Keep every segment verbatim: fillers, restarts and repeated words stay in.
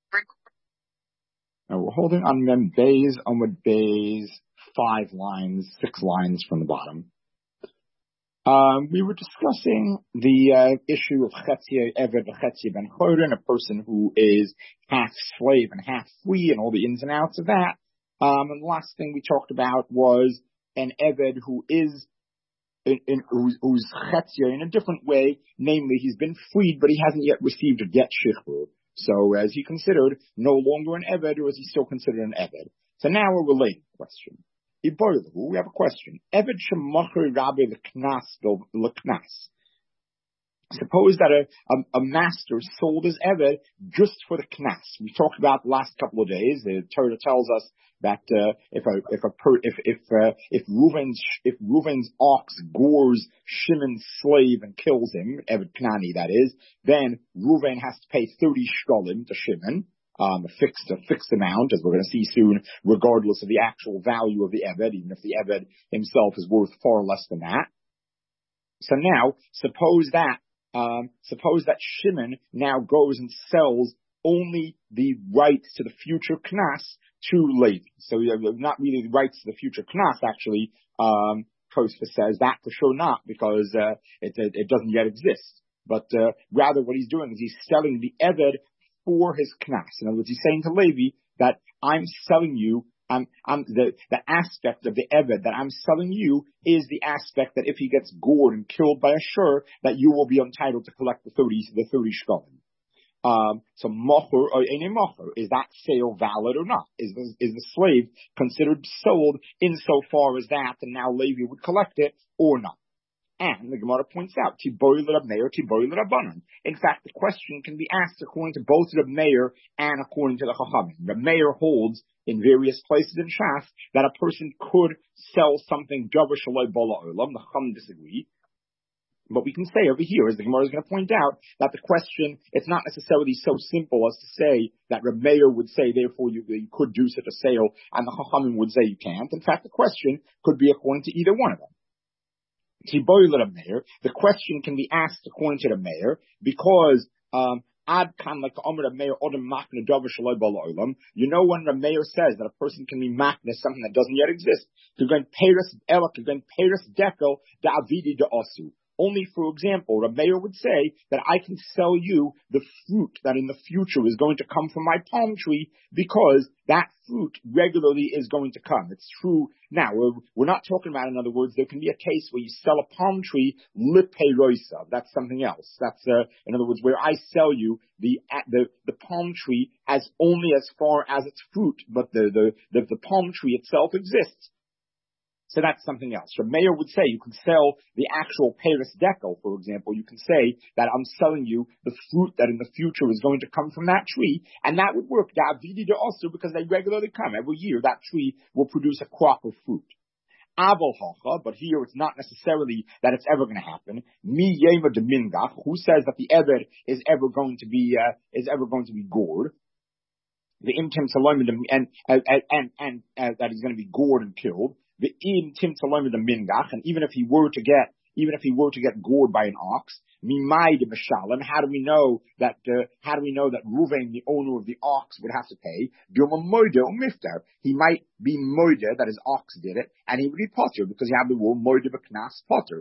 Now we're holding on Mem Bays, Amud Bays, five lines, six lines from the bottom. Um, we were discussing the uh, issue of Chetzia Eved Chetzia Ben Chorin, a person who is half slave and half free, and all the ins and outs of that. Um, and the last thing we talked about was an Eved who is in, in, who's, who's Chetzia in a different way, namely he's been freed, but he hasn't yet received a get shichur. So is he considered no longer an Eved, or is he still considered an Eved? So now a related question. We have a question. Eved shemacher rabbi l'knas l'knas. Suppose that a, a, a master sold his Eved just for the knas. We talked about the last couple of days. The Torah tells us that uh, if a if a per, if if uh, if Reuven's if Reuven's ox gores Shimon's slave and kills him, Eved Knani that is, then Reuven has to pay thirty shkolim to Shimon. Um, a fixed, a fixed amount, as we're going to see soon, regardless of the actual value of the Eved, even if the Eved himself is worth far less than that. So now, suppose that, um, suppose that Shimon now goes and sells only the rights to the future Knas to Levi. So not really the rights to the future Knas, actually, um, Tosfos says that for sure not, because, uh, it, it, it doesn't yet exist. But, uh, rather what he's doing is he's selling the Eved for his knas. In other words, he's saying to Levi that I'm selling you, I'm, I'm the, the aspect of the Eved that I'm selling you is the aspect that if he gets gored and killed by a shur, that you will be entitled to collect the thirty, the thirty shkolim. Um, so mocher or ene mocher, is that sale valid or not? Is the, is the slave considered sold insofar as that, and now Levi would collect it or not? And the Gemara points out, Tibori l'Rab Meir, Tibori l'Rabbanan. In fact, the question can be asked according to both Rab Meir and according to the Chachamim. Rab Meir holds in various places in Shas that a person could sell something Javar Shaloi Bola Olam. The Chachamim disagree. But we can say over here, as the Gemara is going to point out, that the question, it's not necessarily so simple as to say that Rab Meir would say, therefore you, you could do such a sale, and the Chachamim would say you can't. In fact, the question could be according to either one of them. The question can be asked according to the mayor because um ad kan like the mayor you know when the mayor says that a person can be makna something that doesn't yet exist, you're going peiros elak, you're going peiros dekel da avidi da osu. Only, for example, a mayor would say that I can sell you the fruit that in the future is going to come from my palm tree because that fruit regularly is going to come. It's true. Now, we're, we're not talking about, in other words, there can be a case where you sell a palm tree lipeiroisa. That's something else. That's, uh, in other words, where I sell you the, the, the palm tree as only as far as its fruit, but the, the, the, the palm tree itself exists. So that's something else. The mayor would say you can sell the actual peiros dekel, for example. You can say that I'm selling you the fruit that in the future is going to come from that tree, and that would work. Davidi also because they regularly come every year. That tree will produce a crop of fruit. Aval hacha, but here it's not necessarily that it's ever going to happen. Mi yema de mingach, who says that the eved is ever going to be uh, is ever going to be gored. The imtim salom and and and and uh, that he's going to be gored and killed. The im tim talom the mingach, and even if he were to get, even if he were to get gored by an ox, mimai de mishalim. How do we know that? Uh, how do we know that Reuven, the owner of the ox, would have to pay? Dilma moide or miftar. He might be moide that his ox did it, and he would be potter because you have the word moide b'knas potter.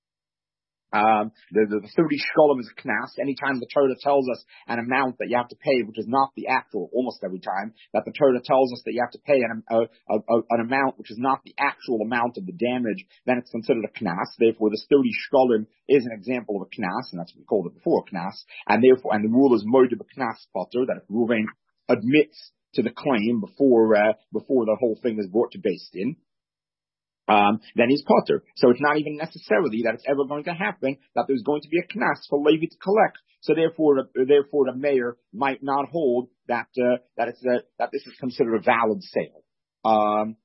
Um, the, the, the thirty shkolim is a knas. Anytime the Torah tells us an amount that you have to pay, which is not the actual, almost every time, that the Torah tells us that you have to pay an, a, a, a, an amount which is not the actual amount of the damage, then it's considered a knas. Therefore, this thirty shkolim is an example of a knas, and that's what we called it before, knas. And therefore, and the rule is moed b'knas potter, that if Reuven admits to the claim before, uh, before the whole thing is brought to Beis Din, Um, then he's potter. So it's not even necessarily that it's ever going to happen that there's going to be a knas for Levi to collect. So therefore, therefore, the mayor might not hold that uh, that it's a, that this is considered a valid sale. Um,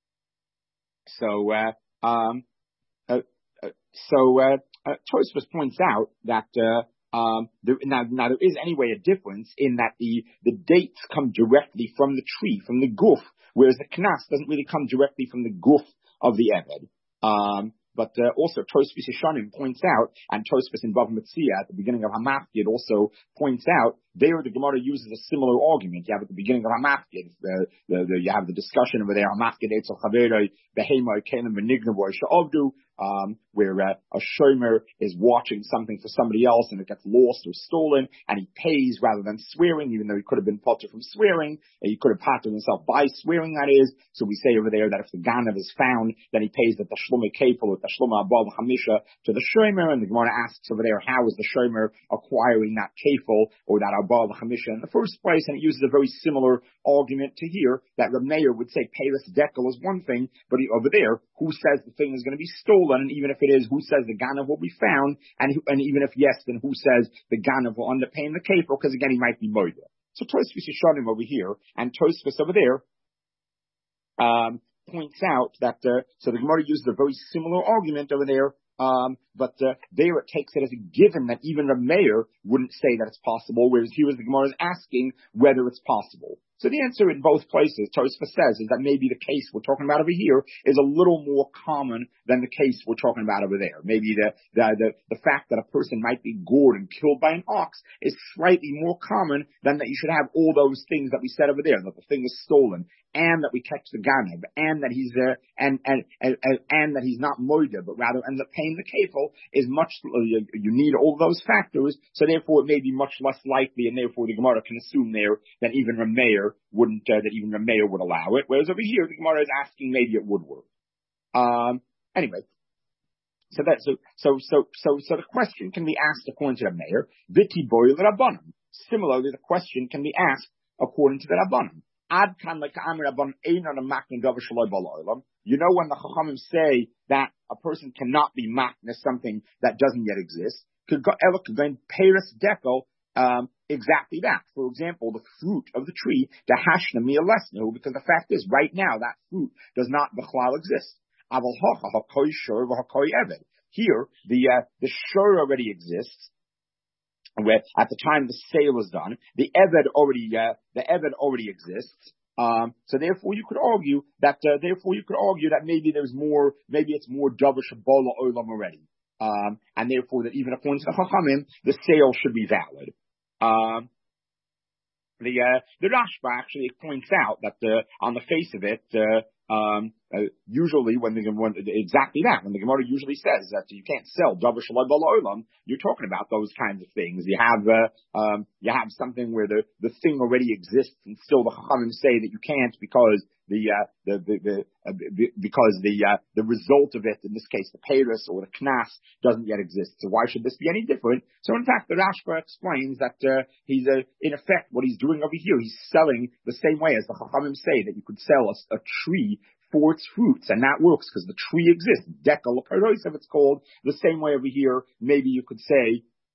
so, uh, um, uh, uh, so uh, uh, Tosfos points out that uh, um, there, now, now there is anyway a difference in that the the dates come directly from the tree, from the guf, whereas the knas doesn't really come directly from the guf of the Eved. Um, but uh, also Tosfos Yeshanim points out, and Tosfos in Bava Metzia at the beginning of Hamafkid also points out, there the Gemara uses a similar argument. You have at the beginning of Hamafkid, the, the, the, you have the discussion over there, Hamafkid Eitzel Chaveroi, Behema, Kelim, Benignaboy, Sha'avdu, um, where uh, a shomer is watching something for somebody else and it gets lost or stolen, and he pays rather than swearing, even though he could have been potter from swearing, and he could have patted himself by swearing, that is. So we say over there that if the ganav is found, then he pays the tashluma kefil or tashluma above hamisha to the shomer, and the Gemara asks over there, how is the shomer acquiring that kefil or that above hamisha in the first place? And it uses a very similar argument to here, that Reb Meir would say paylas dekel is one thing, but he, over there, who says the thing is going to be stolen? And even if it is, who says the ganav will be found? And and even if yes, then who says the ganav will underpay in the kefil? Because again, he might be murder. So Tosfos Yeshanim over here and Tosfos over there um, points out that uh, so the Gemara uses a very similar argument over there. Um, but uh, there it takes it as a given that even Reb Meir wouldn't say that it's possible, whereas here the Gemara is asking whether it's possible. So the answer in both places, Tosfos says, is that maybe the case we're talking about over here is a little more common than the case we're talking about over there. Maybe the the the, the fact that a person might be gored and killed by an ox is slightly more common than that you should have all those things that we said over there, that the thing is stolen, and that we catch the ganav, and that he's uh, and, and and and that he's not moida, but rather ends up paying the kefil, is much. Uh, you, you need all those factors, so therefore it may be much less likely, and therefore the Gemara can assume there that even Reb Meir wouldn't uh, that even Reb Meir would allow it. Whereas over here the Gemara is asking maybe it would work. Um, anyway. So that so so so so so the question can be asked according to the Meir, Viti boy Rabbanim. Similarly, the question can be asked according to the Rabbanim. Ad kan leka'amir Rabbanim einon maknin davar shaloi ba'olam. You know when the Chachamim say that a person cannot be makna something that doesn't yet exist, could go ela could go in Paris deco. Um, exactly that. For example, the fruit of the tree, the hashna miyalesnu, because the fact is, right now that fruit does not b'chlal exist. Here, the uh, the shur already exists. Where at the time the sale is done, the eved already uh, the eved already exists. Um, so therefore, you could argue that uh, therefore you could argue that maybe there's more, maybe it's more davar shabola olam already, um, and therefore that even according to the Chachamim, the sale should be valid. Um, the uh, the Rashba actually points out that uh, on the face of it. Uh, Um, uh, usually when the when, exactly that when the Gemara usually says that you can't sell davar shaloi ba'olam, you're talking about those kinds of things. You have uh, um, you have something where the, the thing already exists, and still the Chachamim say that you can't because the uh, the the, the uh, because the uh, the result of it, in this case the peiros or the knas, doesn't yet exist. So why should this be any different? So in fact, the Rashba explains that uh, he's uh, in effect what he's doing over here. He's selling the same way as the Chachamim say that you could sell a, a tree for its fruits, and that works because the tree exists. Dekel if it's called. The same way over here, maybe you could say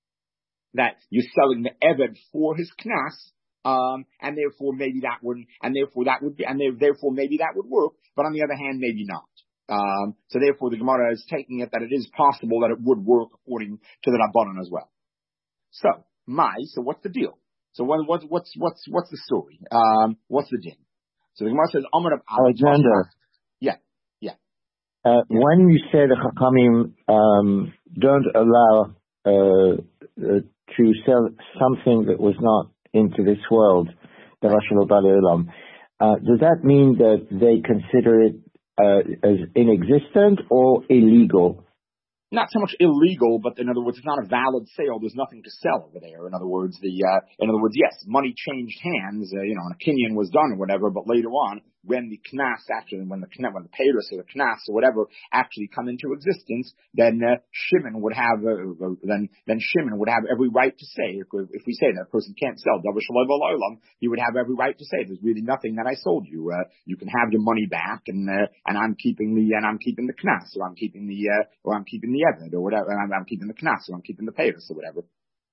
that you're selling the eved for his knas, um, and therefore maybe that wouldn't, and therefore that would be, and therefore maybe that would work. But on the other hand, maybe not. Um, so therefore, the Gemara is taking it that it is possible that it would work according to the Rabbanan as well. So, my, so what's the deal? So what, what, what's what's what's the story? Um, what's the din? So the Gemara says, Amar of Alexander. Yeah, yeah. Uh, yeah. When you say the Chachamim um, don't allow uh, uh, to sell something that was not into this world, the Rashul Bali Olam, uh, does that mean that they consider it uh, as inexistent or illegal? Not so much illegal, but in other words, it's not a valid sale. There's nothing to sell over there. In other words, the uh, in other words, yes, money changed hands. Uh, you know, an kinyan was done or whatever. But later on, when the knas actually, when the when the peiros or the knas or whatever actually come into existence, then uh, Shimon would have uh, then then Shimon would have every right to say, if, if we say that a person can't sell davar shaloi ba'olam, he would have every right to say, there's really nothing that I sold you. Uh, you can have your money back, and uh, and I'm keeping the and I'm keeping the knas, or I'm keeping the uh, or I'm keeping the eved or whatever, and I'm, I'm keeping the knas, or I'm keeping the peiros or whatever.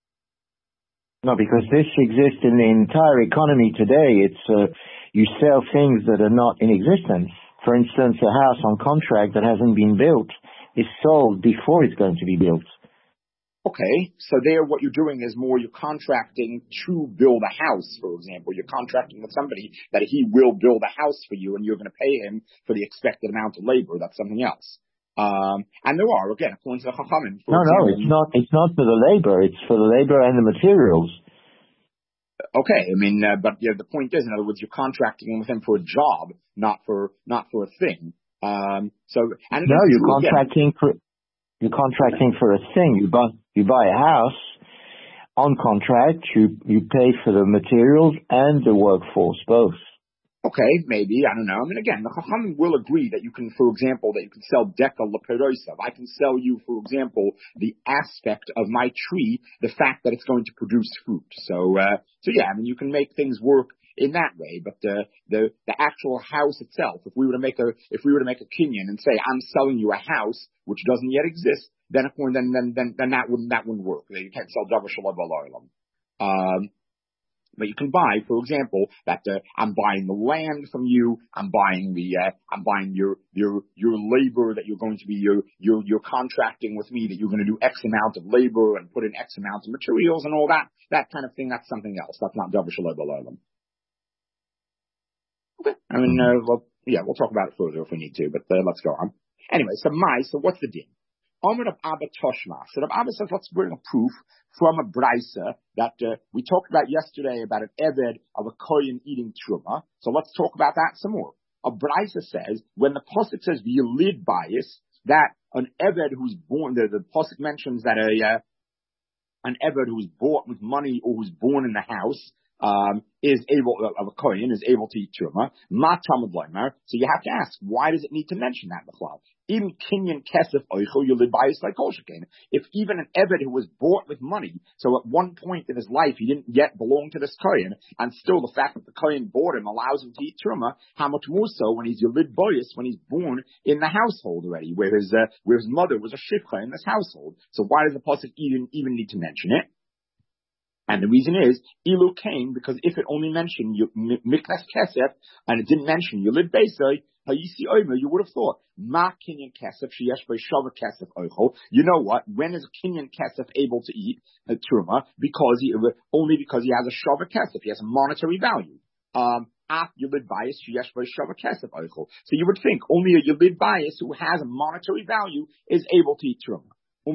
No, because this exists in the entire economy today. It's uh, you sell things that are not in existence. For instance, a house on contract that hasn't been built is sold before it's going to be built. Okay, so there what you're doing is more you're contracting to build a house, for example. You're contracting with somebody that he will build a house for you, and you're going to pay him for the expected amount of labor. That's something else. Um, and there are, again, according to the Chachamim, for no, example. No, it's not, it's not for the labor, it's for the labor and the materials. Okay, I mean, uh, but yeah, the point is, in other words, you're contracting with him for a job, not for, not for a thing. Um, so, and no, you're true, contracting again. for, you're contracting for a thing. You buy, you buy a house on contract, you, you pay for the materials and the workforce, both. Okay, maybe, I don't know. I mean, again, the Chachamim will agree that you can, for example, that you can sell deka leperosav. I can sell you, for example, the aspect of my tree, the fact that it's going to produce fruit. So, uh, so yeah, I mean, you can make things work in that way, but the, the, the actual house itself, if we were to make a, if we were to make a kinyan and say, I'm selling you a house, which doesn't yet exist, then, then, then, then, then that wouldn't, that wouldn't work. You can't sell davar shalom v'lo. Um, But you can buy, for example, that uh, I'm buying the land from you. I'm buying the, uh, I'm buying your your your labor that you're going to be you're you're you're contracting with me that you're going to do X amount of labor and put in X amount of materials and all that that kind of thing. That's something else. That's not davar shalom v'lo. Okay. I mean, uh, well, yeah, we'll talk about it further if we need to, but uh, let's go on. Anyway, so my, so what's the din? Omer of Abba Toshma. So Rav Abba says, let's bring a proof from a brisa that uh, we talked about yesterday about an eved of a kohen eating truma. So let's talk about that some more. A brisa says, when the pasuk says yelid bias, that an eved who's born, the, the pasuk mentions that a uh, an eved who's bought with money or who's born in the house, um, is able, of a kohen, is able to eat truma. Ma tamud loymar. So you have to ask, why does it need to mention that, B'chlal? Even kinyan kesef oicho yulid bias like kol shekain. If even an eved who was bought with money, so at one point in his life he didn't yet belong to this kohen, and still the fact that the kohen bought him allows him to eat truma, how much more so when he's yulid bias, when he's born in the household already, where his uh, where his mother was a shifcha in this household. So why does the pasuk even even need to mention it? And the reason is, Ilu came, because if it only mentioned Miknas Kesef, and it didn't mention Yulid Beisai, Hayisi Omer, you would have thought, Ma Kinyan Kesef, Sheyesh Shava Kesef Oicho. You know what? When is Kinyan Kesef able to eat uh, Truma? Because he, only because he has a Shava Kesef, he has a monetary value. Um, Af Yulid Bias, Sheyesh Shava Kesef Oicho. So you would think only a Yulid Bias who has a monetary value is able to eat Truma. So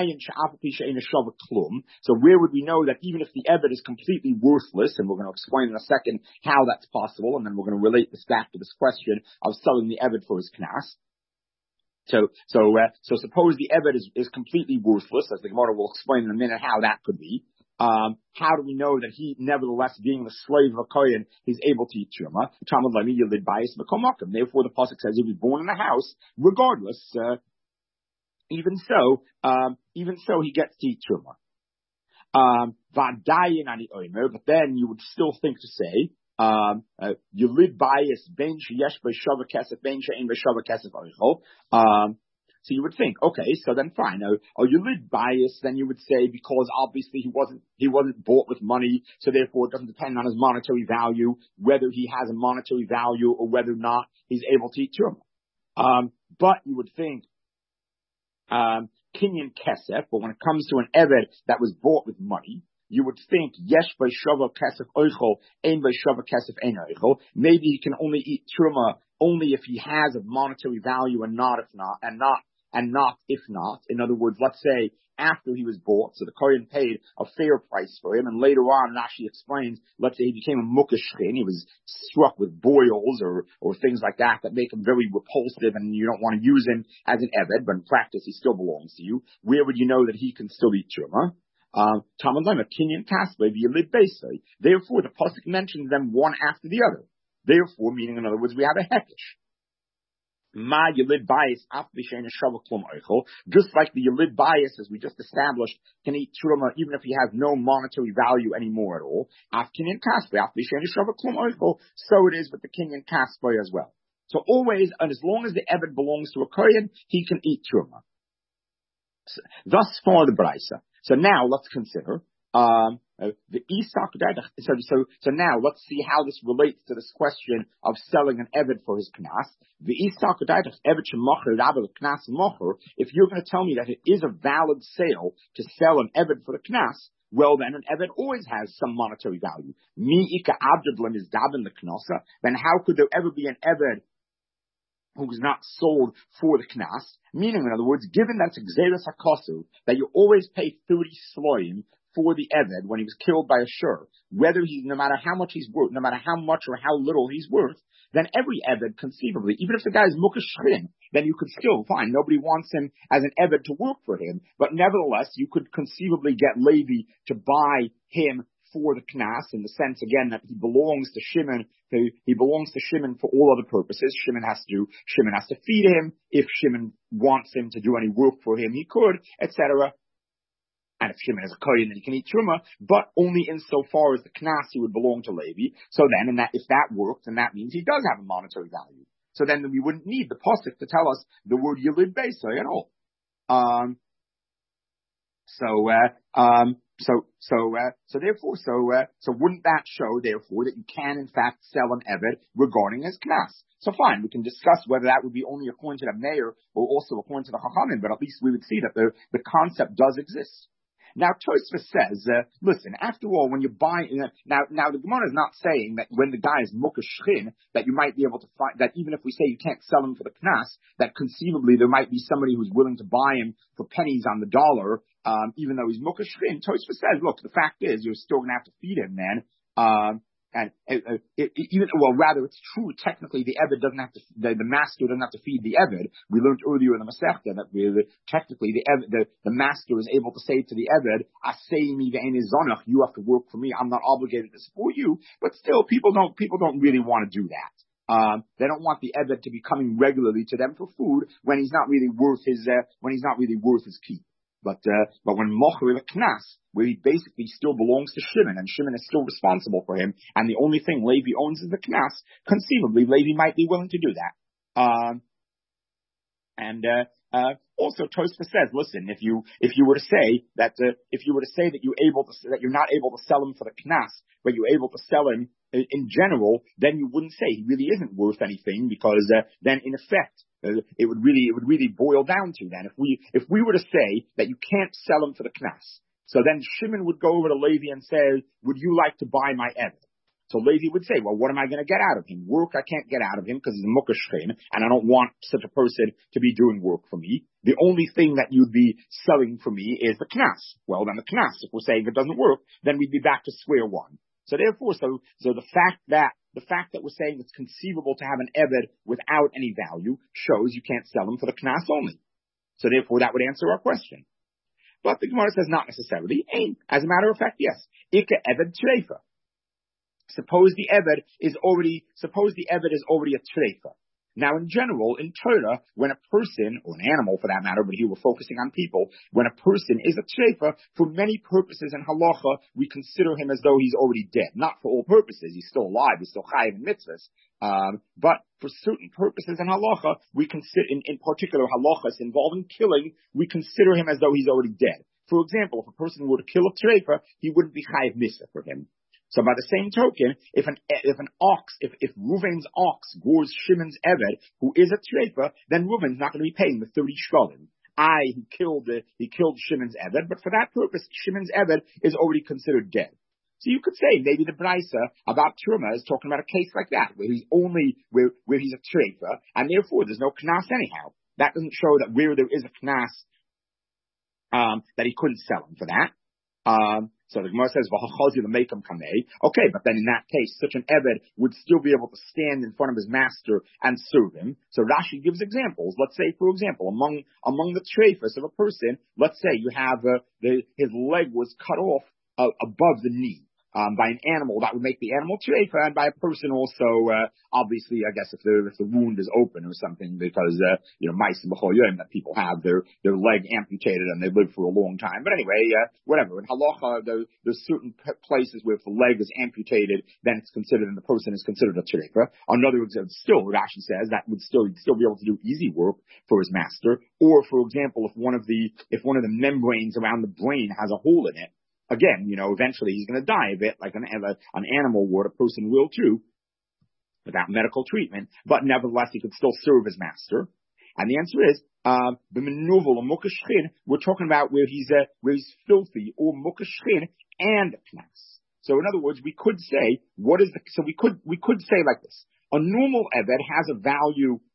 where would we know that even if the eved is completely worthless, and we're going to explain in a second how that's possible, and then we're going to relate this back to this question of selling the eved for his knas. So, so, uh, so suppose the eved is, is completely worthless, as the Gemara will explain in a minute how that could be. Um, how do we know that he, nevertheless, being the slave of a kohen, he's able to eat truma? Therefore, the pasuk says he was born in a house, regardless. Uh, Even so, um, even so, he gets to eat truma. Um, but then you would still think to say, um, uh, you live bias ben sheyesh b'shava kesef ben she'en b'shava kesef oichol. Um, so you would think, okay, so then fine. Oh, oh, you live bias, then you would say because obviously he wasn't he wasn't bought with money, so therefore it doesn't depend on his monetary value whether he has a monetary value or whether or not he's able to eat truma. Um, but you would think. Um, Kinyan Kesef, but when it comes to an eved that was bought with money, you would think, Yesh by Shava Kesef Oichol, Ein by Shava Kesef Ein Oichol. Maybe he can only eat truma only if he has a monetary value and not if not, and not, and not if not. In other words, let's say after he was bought, so the Kohen paid a fair price for him, and later on, Rashi explains, let's say he became a mukashrin, he was struck with boils or, or things like that that make him very repulsive and you don't want to use him as an eved, but in practice he still belongs to you. Where would you know that he can still eat truma? Um, Therefore, the pasuk mentions them one after the other. Therefore, meaning in other words, we have a hekesh. Ma yelid bias just like the yelid bias, as we just established, can eat truma even if he has no monetary value anymore at all. So it is with the kinyan kasbay as well. So always, and as long as the eved belongs to a kohen, he can eat truma. So, thus far the brisa. So now let's consider um, uh, the isak. So, so, so now let's see how this relates to this question of selling an eved for his knas. The isak eved shemacher rabel knas mocher. If you're going to tell me that it is a valid sale to sell an eved for the knas, well then an eved always has some monetary value. Mi ika abdullah is dabin the knasa. Then how could there ever be an eved who's not sold for the knas, meaning, in other words, given that it's Gzeres HaKosu, that you always pay thirty sloim for the Eved when he was killed by a shur, whether he's, no matter how much he's worth, no matter how much or how little he's worth, then every Eved, conceivably, even if the guy is Mukashrin, then you could still, fine, nobody wants him as an Eved to work for him, but nevertheless, you could conceivably get Levi to buy him for the Knas, in the sense, again, that he belongs to Shimon, he belongs to Shimon for all other purposes. Shimon has to, Shimon has to feed him. If Shimon wants him to do any work for him, he could, et cetera. And if Shimon is a kohen, then he can eat truma, but only insofar as the Knas he would belong to Levi. So then, and that, if that works, then that means he does have a monetary value. So then we wouldn't need the pasuk to tell us the word Yilid Beisai at all. Um, so, uh, um, So, so, uh, so therefore, so, uh, so wouldn't that show, therefore, that you can, in fact, sell an Eved regarding his Knas? So fine, we can discuss whether that would be only according to the mayor or also according to the Chachamim, but at least we would see that the, the concept does exist. Now, Tosfos says, uh, listen, after all, when you buy, uh, now, now the Gemara is not saying that when the guy is Mukashchin, that you might be able to find, that even if we say you can't sell him for the Knas, that conceivably there might be somebody who's willing to buy him for pennies on the dollar, um, even though he's Mukashchin. Tosfos says, look, the fact is, you're still going to have to feed him, man. Um, And uh, it, it, even, well, rather, it's true. Technically, the Eved doesn't have to, the, the master doesn't have to feed the Eved. We learned earlier in the Masechta that we, technically the, Eved, the the master is able to say to the Eved, "Aseimi ve'eni zonach," you have to work for me. I'm not obligated to support you. But still, people don't people don't really want to do that. Um, they don't want the Eved to be coming regularly to them for food when he's not really worth his uh, when he's not really worth his keep. But uh, but when Mocher a Knas, where he basically still belongs to Shimon, and Shimon is still responsible for him, and the only thing Levi owns is the Knas, conceivably Levi might be willing to do that. Um, and uh, uh, also Tosfos says, listen, if you if you were to say that uh, if you were to say that you're able to that you're not able to sell him for the Knas, but you're able to sell him in general, then you wouldn't say he really isn't worth anything, because uh, then in effect. Uh, it would really, it would really boil down to then. If we, if we were to say that you can't sell him for the Knas, so then Shimon would go over to Levi and say, would you like to buy my Eved? So Levi would say, well, what am I going to get out of him? Work I can't get out of him because he's a Mukashchin, and I don't want such a person to be doing work for me. The only thing that you'd be selling for me is the Knas. Well, then the Knas, if we're saying it doesn't work, then we'd be back to square one. So therefore, so, so the fact that The fact that we're saying it's conceivable to have an Eved without any value shows you can't sell him for the Knas only. So therefore, that would answer our question. But the Gemara says not necessarily. As a matter of fact, yes. Ika Eved Treifa. Suppose the Eved is already, suppose the Eved is already a Treifa. Now, in general, in Torah, when a person, or an animal for that matter, but here we're focusing on people, when a person is a treifa, for many purposes in halacha, we consider him as though he's already dead. Not for all purposes. He's still alive. He's still chayiv in mitzvahs. Um, but for certain purposes in halacha, we consider, in, in particular halachas involving killing, we consider him as though he's already dead. For example, if a person were to kill a treifa, he wouldn't be chayiv mitzvah for him. So by the same token, if an if an ox, if if Reuven's ox gores Shimon's Eved, who is a treifa, then Reuven's not going to be paying the thirty shkalim. I he killed uh, he killed Shimon's Eved, but for that purpose, Shimon's Eved is already considered dead. So you could say maybe the Brisa about Truma is talking about a case like that, where he's only where where he's a treifa, and therefore there's no knas anyhow. That doesn't show that where there is a knas, um, that he couldn't sell him for that. Um, So the Gemara says, okay, but then in that case, such an Eved would still be able to stand in front of his master and serve him. So Rashi gives examples. Let's say, for example, among among the treifas of a person, let's say you have uh, the, his leg was cut off uh, above the knee. Um, by an animal, that would make the animal treifa, and by a person also, uh, obviously, I guess if the, if the wound is open or something, because, uh, you know, mice and b'chol yom that people have their, their leg amputated and they live for a long time. But anyway, uh, whatever. In halacha, there, there's certain p- places where if the leg is amputated, then it's considered, and the person is considered a treifa. Another example, still, Rashi says that would still, he'd still be able to do easy work for his master. Or, for example, if one of the, if one of the membranes around the brain has a hole in it, again, you know, eventually he's going to die of it, like an, an animal would, a person will too, without medical treatment, but nevertheless he could still serve his master. And the answer is, um, the menuvel or mukashchin, we're talking about where he's, uh, where he's filthy, or mukashchin and knas. So in other words, we could say, what is the, so we could, we could say like this, a normal Eved has a value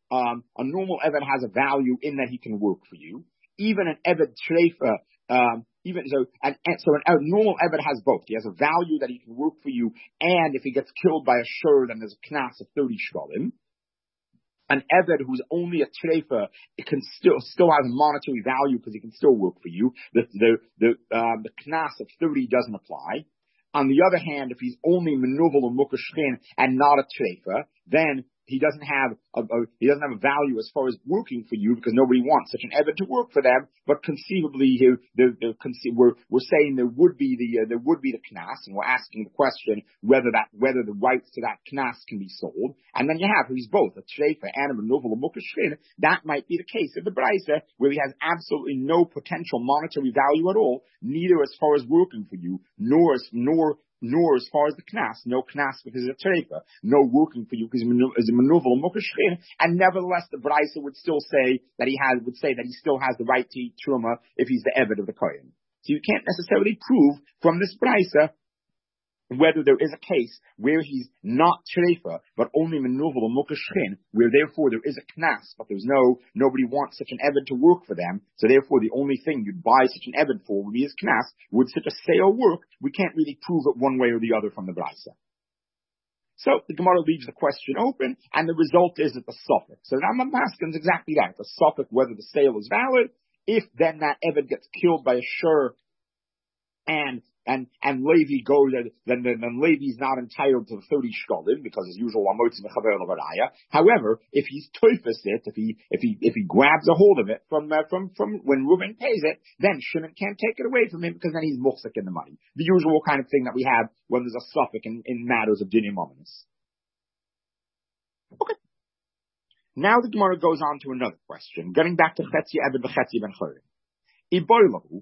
um, a normal Eved has a value in that he can work for you. Even an Eved Treifa, um, even so, and, and so an, a normal Eved has both. He has a value that he can work for you, and if he gets killed by a shur, then there's a knas of thirty shkalim. An Eved who's only a treifa, it can still still has a monetary value because he can still work for you. The the the um, the knas of thirty doesn't apply. On the other hand, if he's only menuvel or mukashchin and not a treifa, then he doesn't have a, a he doesn't have a value as far as working for you because nobody wants such an Eved to work for them. But conceivably, he, the, the, the, we're we're saying there would be the uh, there would be the knas, and we're asking the question whether that whether the rights to that knas can be sold. And then you have he's both a treifa and a menuvel or mukashchin. That might be the case of the brisa where he has absolutely no potential monetary value at all, neither as far as working for you, nor as nor nor as far as the knas, no knas because he's a treifa, no working for you because he's a menuvel mukashchin, and nevertheless the brisa would still say that he has would say that he still has the right to eat truma if he's the eved of the kohen. So you can't necessarily prove from this brisa whether there is a case where he's not treifa, but only menuvel or mukashchin, where therefore there is a knas, but there's no, nobody wants such an eved to work for them, so therefore the only thing you'd buy such an eved for would be his knas. Would such a sale work? We can't really prove it one way or the other from the brisa. So the Gemara leaves the question open, and the result is that the suffix. So the Rambam Paskins exactly that. The suffix, whether the sale is valid, if then that eved gets killed by a shur, and And and Levi goes, then then, then Levi's not entitled to the thirty shkalim because as usual amotzi mechaver levaraya. However, if he's toifus it, if he if he if he grabs a hold of it from uh, from from when Reuben pays it, then Shimon can't take it away from him because then he's muhsik in the money. The usual kind of thing that we have when there's a suffix in, in matters of dinim ominous. Okay. Now the Gemara goes on to another question, getting back to Chetzi Eved v'Chetzi ben Chorin. Iboilahu.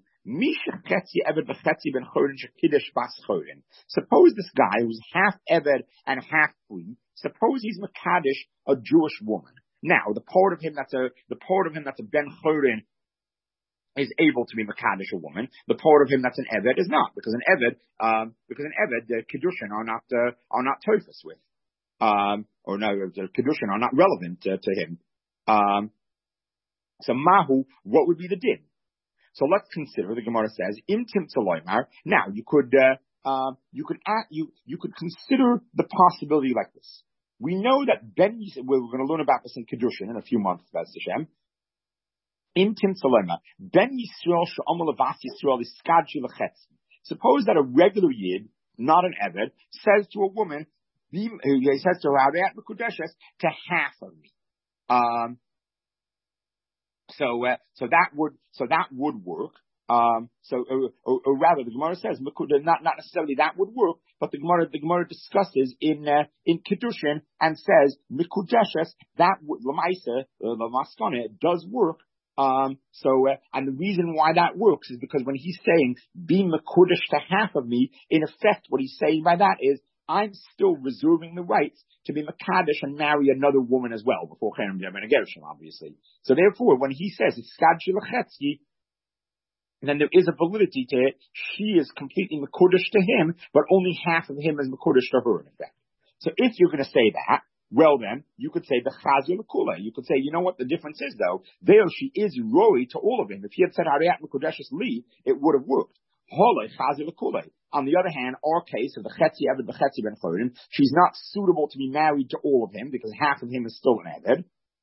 Suppose this guy who's half Eved and half free, suppose he's Makadish, a Jewish woman. Now, the part of him that's a, the part of him that's a Ben Chorin is able to be Makadish a woman. The part of him that's an Eved is not, because an Eved, um, because an Eved, the Kedushin are not, uh, are not Tophus with. Um, or no, the Kedushin are not relevant uh, to him. Um, so Mahu, what would be the din? So let's consider, the Gemara says, Im Tim Tzaloimar. Now, you could, uh, uh, you could, add, you, you could consider the possibility like this. We know that Ben, we're going to learn about this in Kedushin in a few months, Bez Hashem. Im Tim Tzaloimar. Ben Yisrael she'omer levas Yisrael iskadshi l'chetzi. Suppose that a regular Yid, not an Eved, says to a woman, he says to her, to half of me. Um, So, uh, so that would, so that would work. Um, so, or, or, or rather, the Gemara says, not, not necessarily that would work, but the Gemara, the Gemara discusses in, uh, in Kedushin and says, Mikudeshes, that would, Lamaisa, Lamaskane, does work. Um, so, uh, and the reason why that works is because when he's saying, be Mikudesh to half of me, in effect, what he's saying by that is, I'm still reserving the rights to be Makadish and marry another woman as well, before Cherem Yom and Gershom, obviously. So therefore, when he says, it's Skadshi L'Chetzki, then there is a validity to it. She is completely Makudish to him, but only half of him is Makudish to her, in effect. So if you're going to say that, well then, you could say the Chazir L'Kula. You could say, you know what the difference is though? There she is Roi to all of him. If he had said Hariyat Makudeshes Li, it would have worked. On the other hand, our case of the Chetzi Eved, the Chetzi Ben Chorin, she's not suitable to be married to all of him because half of him is still an Eved.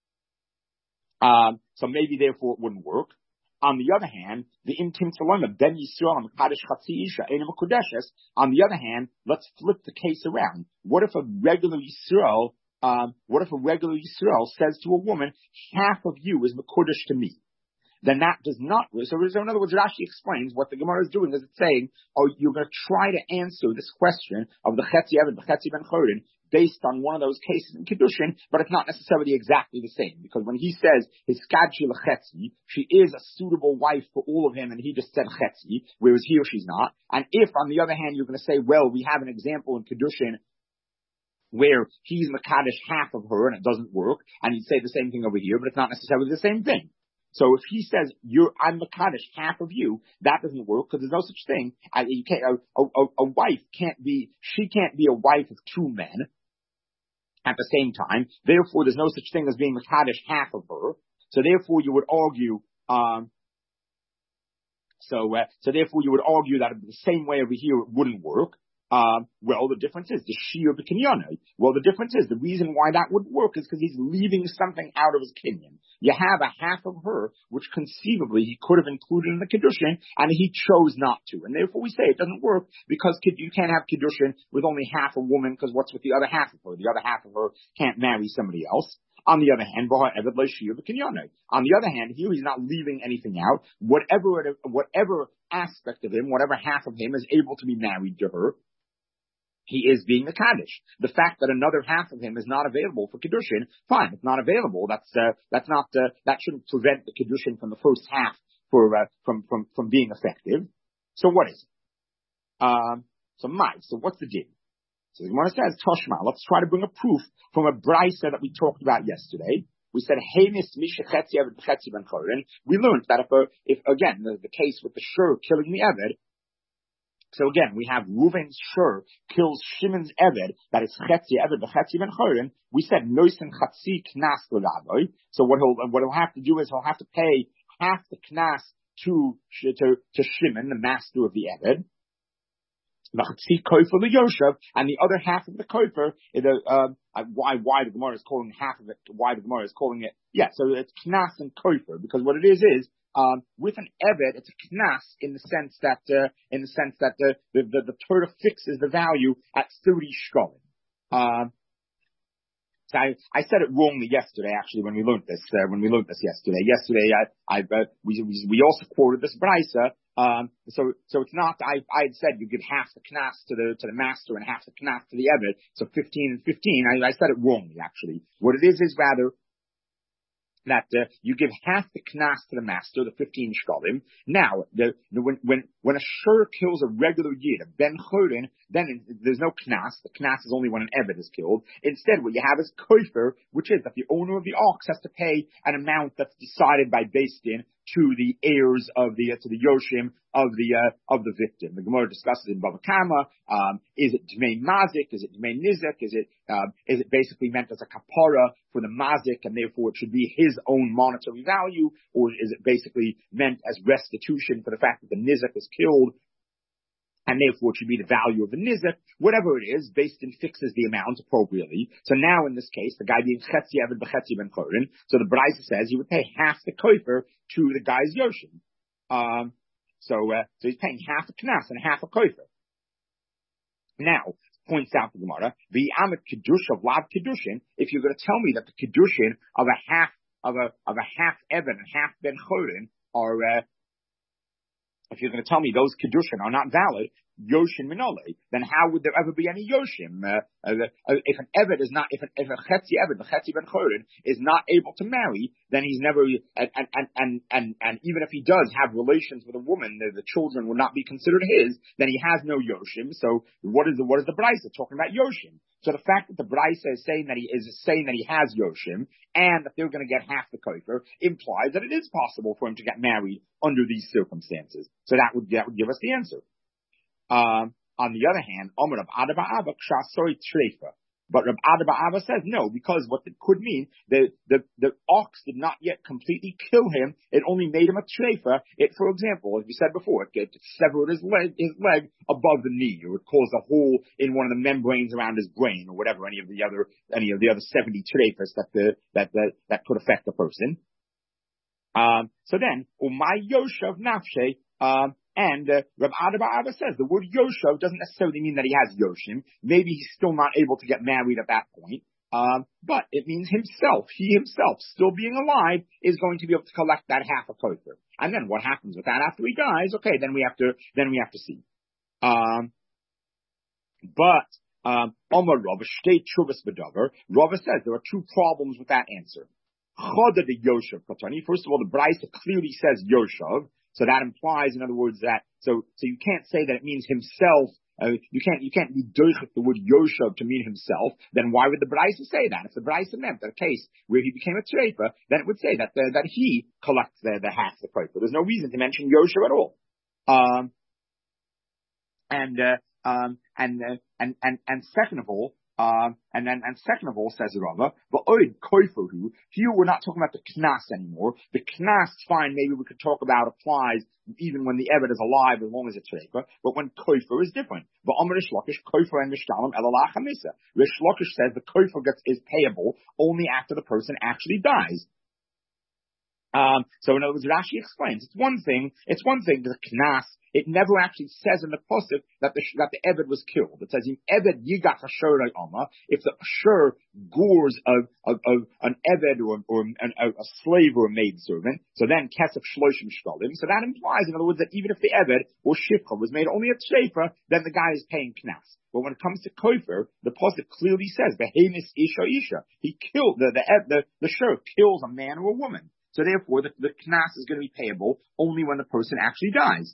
Um, so maybe therefore it wouldn't work. On the other hand, the Intim Tzaloma, Ben Yisrael, Makadesh Chatzi Isha, Eina Makudeshes. On the other hand, let's flip the case around. What if a regular Yisrael, um, what if a regular Yisrael says to a woman, half of you is Makudesh to me? Then that does not, so in other words, Rashi explains what the Gemara is doing is it's saying, oh, you're going to try to answer this question of the Chetzi Eved, the Chetzi Ben Chorin, based on one of those cases in Kedushin, but it's not necessarily exactly the same, because when he says, his Skadshi L'Chetzi, she is a suitable wife for all of him, and he just said Chetzi, whereas here she's not. And if, on the other hand, you're going to say, well, we have an example in Kedushin where he's Makadish half of her, and it doesn't work, and you'd say the same thing over here, but it's not necessarily the same thing. So if he says, you're, I'm Makadish, half of you, that doesn't work because there's no such thing. Uh, you can't, a, a, a wife can't be, she can't be a wife of two men. at the same time. Therefore, there's no such thing as being Mekadesh half of her. So therefore, you would argue, um, so, uh, so therefore you would argue that the same way over here it wouldn't work. Um, well, the difference is the Shir b'Kinyano. Well, the difference is the reason why that would work is because he's leaving something out of his Kinyan. You have a half of her, which conceivably he could have included in the Kiddushin, and he chose not to. And therefore we say it doesn't work because you can't have Kiddushin with only half a woman, because what's with the other half of her? The other half of her can't marry somebody else. On the other hand, on the other hand, here he's not leaving anything out. Whatever, it, whatever aspect of him, whatever half of him is able to be married to her, he is being the Kaddish. The fact that another half of him is not available for Kiddushin, fine, it's not available. That's, uh, that's not, uh, that shouldn't prevent the Kiddushin from the first half for, uh, from, from, from being effective. So what is it? Um, so my, so what's the deal? So the Gemara says, Toshma, let's try to bring a proof from a brisa that we talked about yesterday. We said, Hemis Misha Chetzi Eved Chetzi Ben Chorin. We learned that if, a, if again, the, the case with the Shur killing the Eved, so again, we have Reuven's Shur kills Shimon's Eved, that is Chetzi Eved Chetzi Ben Chorin. We said, Noisen Chatzi Knas L'Ravoi. So what he'll, what he'll have to do is he'll have to pay half the Knas to, to, to Shimon, the master of the Eved. And the other half of the kofer, um, why why the Gemara is calling half of it, why the Gemara is calling it, yeah, so it's knas and kofer, because what it is is, um, with an eved, it's a knas in the sense that, uh, in the sense that the, the, the, the Torah fixes the value at thirty shkolim. Um, so I, I said it wrongly yesterday, actually, when we learned this, uh, when we learned this yesterday. Yesterday, I, I, uh, we, we, we also quoted this brisa. Um, so, so it's not, I, I had said you give half the knas to the, to the master and half the knas to the eved. So fifteen and fifteen. I, I said it wrongly, actually. What it is, is rather that, uh, you give half the knas to the master, the fifteen shkolim. Now, the, the, when, when, when a shur kills a regular yid, a ben chorin, then there's no knas. The knas is only when an eved is killed. Instead, what you have is kofer, which is that the owner of the ox has to pay an amount that's decided by Beis Din to the heirs of the, uh, to the Yoshim of the, uh, of the victim. The Gemara discusses in Bava Kama, um, is it Dmei Mazik? Is it Dmei Nizik? Is it, um, is it basically meant as a kapara for the Mazik and therefore it should be his own monetary value? Or is it basically meant as restitution for the fact that the Nizik is killed and therefore it should be the value of the Nizik? Whatever it is, Beis Din fixes the amount appropriately. So now in this case, the guy being Chetzi Eved B'Chetzi Ben Chorin, so the Brisa says he would pay half the kofer to the guy's Yoshim. Um, so, uh, so he's paying half a knas and half a kofer. Now, points out the Gemara, the Amit Kiddush of Lav Kiddushin, if you're going to tell me that the Kiddushin of a half, of a, of a half Evan and half Ben Chorin are, uh, if you're going to tell me those Kiddushin are not valid, Yoshim Minole, then how would there ever be any Yoshim? Uh, uh, uh, if an Eved is not, if, an, if a Chetzi Eved, the Chetzi Ben Chorin, is not able to marry, then he's never, and, and, and, and, and even if he does have relations with a woman, the, the children will not be considered his, then he has no Yoshim. So what is the, what is the Brisa talking about Yoshim? So the fact that the Brisa is saying that he is saying that he has Yoshim, and that they're going to get half the kofer, implies that it is possible for him to get married under these circumstances. So that would, that would give us the answer. Um, on the other hand, Omer Rab Ada bar Abba Kshasoy Treifa. But Rab Ada bar Abba says no, because what it could mean, the, the, the ox did not yet completely kill him, it only made him a treifa. It, for example, as we said before, it, it severed his leg, his leg above the knee, or it caused a hole in one of the membranes around his brain, or whatever, any of the other, any of the other seventy treifas that the, that, that, that could affect the person. Um, so then, Umay Yoshav Nafshe, um, And uh, Rab Ada bar Abba says the word Yoshav doesn't necessarily mean that he has Yoshim. Maybe he's still not able to get married at that point. Um, but it means himself, he himself, still being alive, is going to be able to collect that half a kofer. And then what happens with that after he dies? Okay, then we have to, then we have to see. Um, but, um, Omar Rava, Shtei Tshuvas B'Davar, Rava says there are two problems with that answer. Choda de Yoshav Katani. First of all, the Brisa clearly says Yoshav. So that implies, in other words, that, so, so you can't say that it means himself, uh, you can't, you can't be doichet the word Yoshav to mean himself, then why would the Brisa say that? If the Brisa meant that a case where he became a treifa, then it would say that, uh, that he collects the, the half the kofer. There's no reason to mention Yoshav at all. Um, and, uh, um, and, uh, and, and, and second of all, Um, And then, and second of all, says Rava, but oid koiferhu, here we're not talking about the knas anymore. The knas, fine, maybe we could talk about applies even when the Eved is alive, as long as it's treifa. But when koifer is different. But Amar Rish Lakish, koifer and mishtalim elalach hamisa. Rish Lakish says the koifer gets is payable only after the person actually dies. Um, so in other words, Rashi explains, it's one thing, it's one thing, the knas, it never actually says in the pasuk that the, that the Eved was killed. It says, in Eved yigach asher Oma, if the asher gores of, of, of an Eved or, or an, a, a slave or a maidservant, so then kesef shloshim shkalim, so that implies, in other words, that even if the Eved or shifcha was made only a treifa, then the guy is paying knas. But when it comes to kofer, the pasuk clearly says, behemis isha isha, he killed, the, the, the, the shur kills a man or a woman. So therefore, the, the knas is going to be payable only when the person actually dies.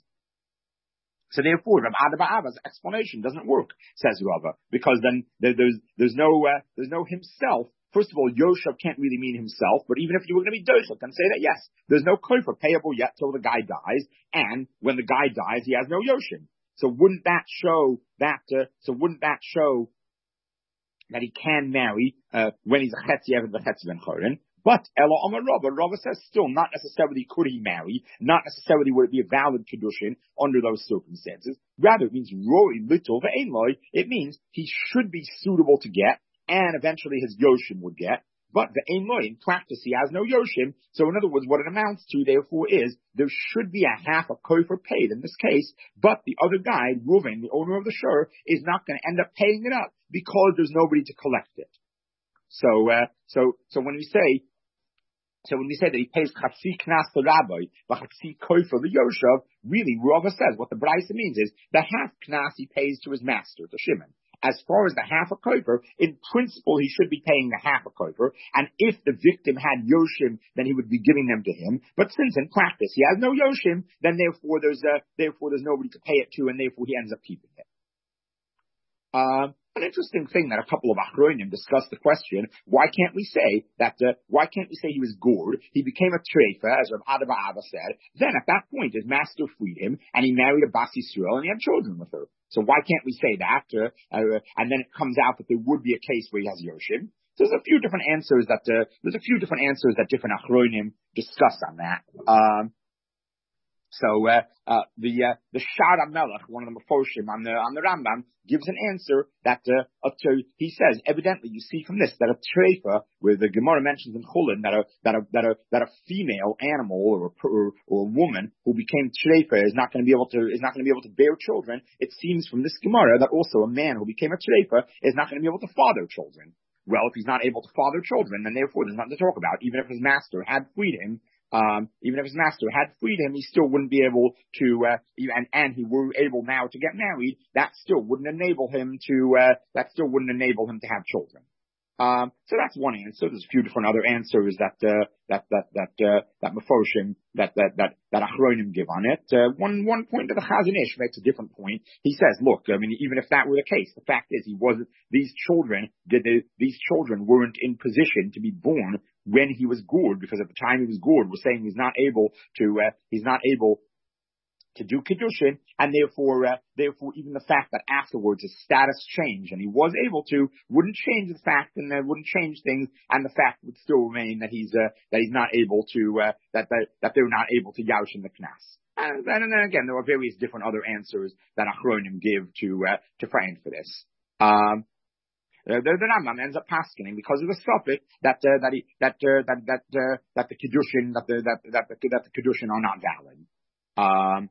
So therefore, Rav Ada Ba'ava's explanation doesn't work, says Rava, because then there, there's there's no uh, there's no himself. First of all, Yoshev can't really mean himself, but even if you were going to be Doshel, then say that yes, there's no kofer payable yet till the guy dies, and when the guy dies, he has no Yoshim. So wouldn't that show that? Uh, so wouldn't that show that he can marry uh, when he's a Chetzi Eved v'Chetzi Ben Chorin? But Ella Amar Rava, Rava says still not necessarily could he marry, not necessarily would it be a valid kedushin under those circumstances. Rather, it means roi little ve'ein loy. It means he should be suitable to get, and eventually his yoshim would get. But ve'ein loy, in practice, he has no yoshim. So in other words, what it amounts to, therefore, is there should be a half a kofer paid in this case, but the other guy, Reuven, the owner of the shur, is not going to end up paying it up because there's nobody to collect it. So, uh, so, so when we say, So when we say that he pays chatzi knas to rabbi, but chatzi kofer the Yoshev, really Rava says what the Braisa means is the half knas he pays to his master, to Shimon. As far as the half a kofer, in principle he should be paying the half a kofer, and if the victim had Yoshim, then he would be giving them to him. But since in practice he has no Yoshim, then therefore there's a, therefore there's nobody to pay it to, and therefore he ends up keeping it. Um, An interesting thing that a couple of Achronim discussed the question, why can't we say that, uh, why can't we say he was gored, he became a treifa, as Rav Ada Ba'ava said, then at that point his master freed him, and he married a Bas Yisrael, and he had children with her. So why can't we say that, uh, uh, and then it comes out that there would be a case where he has Yoshim? So there's a few different answers that, uh, there's a few different answers that different Achronim discuss on that. Um, So uh, uh, the uh, the Shar HaMelech, one of the Mefoshim on the on the Rambam, gives an answer that uh, a, he says evidently you see from this that a treifa, where the Gemara mentions in Chulin that a that a that a that a female animal or a, or, or a woman who became treifa is not going to be able to is not going to be able to bear children. It seems from this Gemara that also a man who became a treifa is not going to be able to father children. Well, if he's not able to father children, then therefore there's nothing to talk about. Even if his master had freed him. Um, even if his master had freed him, he still wouldn't be able to, uh, and, and he were able now to get married, that still wouldn't enable him to, uh, that still wouldn't enable him to have children. Um, so that's one answer. There's a few different other answers that, uh, that, that, that, uh, that Mefoshim, that, that, that, that Achronim give on it. Uh, one, one point that the Chazon Ish makes a different point. He says, look, I mean, even if that were the case, the fact is he wasn't, these children, did the, these children weren't in position to be born when he was gored, because at the time he was gored, we're saying he's not able to, uh, he's not able to do Kiddushin, and therefore, uh, therefore even the fact that afterwards his status changed, and he was able to, wouldn't change the fact, and uh, wouldn't change things, and the fact would still remain that he's, uh, that he's not able to, uh, that, that, that they're not able to yaush in the Knas. And, and then again, there are various different other answers that Achronim give to, uh, to frame for this. Um, Uh, the, the Rambam ends up paskening because of the suffix that uh, that he, that uh, that that uh, that the kedushin that the that that the, that the kedushin are not valid. Um,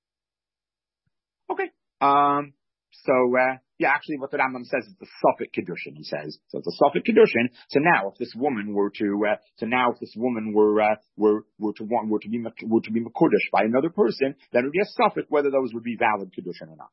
okay. Um, so uh, yeah, actually, what the Rambam says is the suffix kedushin. He says so. It's a suffix kedushin. So now, if this woman were to, uh, so now if this woman were uh, were were to want were to be were to be mekudesh by another person, then it would be a suffix whether those would be valid kedushin or not.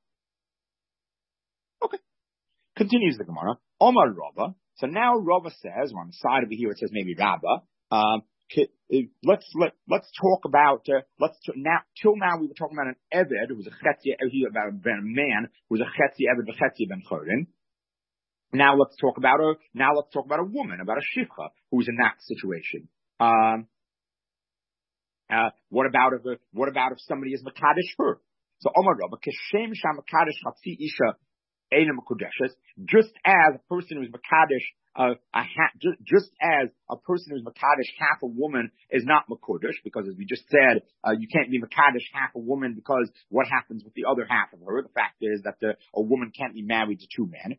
Okay. Continues the Gemara. Omar Rava. So now Rava says, on the side over here it says maybe Rabba. Um, let's let let's talk about uh, let's t- now till now we were talking about an Eved who was a Chetzi, about a man who was a Chetzi Eved v'Chetzi ben Chorin. Now let's talk about a now let's talk about a woman, about a Shifcha who's in that situation. Um, uh, what about if what about if somebody is Makadesh her? So Omar Rava, Keshem Sham Makadesh Chatzi Isha Einam Kodeshes, just as a person who's Makadish, uh, a ha- just, just as a person who's Makadish half a woman is not Makodesh, because as we just said, uh, you can't be Makadish half a woman because what happens with the other half of her? The fact is that the, a woman can't be married to two men.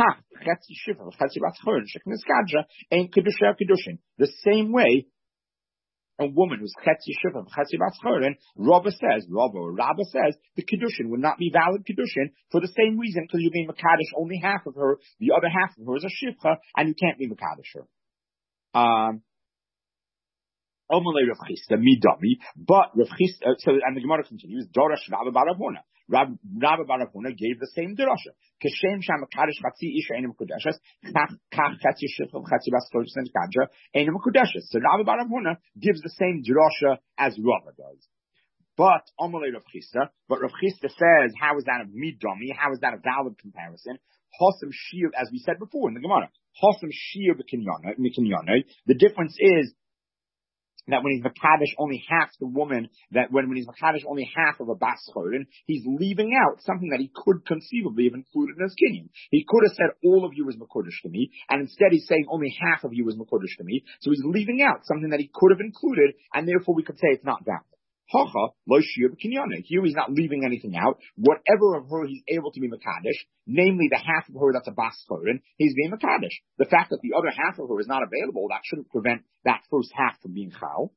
The same way, a woman who's Chetzi Shiva, Chetzi Bas Chorin, Rabba says, Rabba or Rabba says, the Kiddushin would not be valid Kiddushin for the same reason, because you're being Makadish only half of her, the other half of her is a Shivcha, and you can't be Makadish her. Um, Omalei Rav Chisda, Midami, but Rav Chisda, so, and the Gemara continues, Dorash Rabba Bar Rav Huna. Rabba Bar Rav Huna gave the same drasha. Keshem sham Makadish Chatzi Isha Einem Kodeshes, Kach Kach Chetzi Shivcha, Chetzi Bas Chorin Kadra, Einem Kodeshes. So Rabba Bar Rav Huna gives the same drasha as Rabba does. But Omalei Rav Chisda, but Rav Chisda says, how is that a Midami? How is that a valid comparison? Hosam Shir, as we said before in the Gemara, Hosam Shir B'Kinyana. The difference is that when he's Makadish only half the woman, that when, when he's Makadish only half of a Bas Chorin, he's leaving out something that he could conceivably have included in his kinyan. He could have said, all of you is Makodesh to me, and instead he's saying only half of you is Makodesh to me, so he's leaving out something that he could have included, and therefore we could say it's not valid. Hacha, lo shir b'kinyana. Here he's not leaving anything out. Whatever of her he's able to be Makadish, namely the half of her that's a Bas Chorin, he's being Makadish. The fact that the other half of her is not available, that shouldn't prevent that first half from being Chal.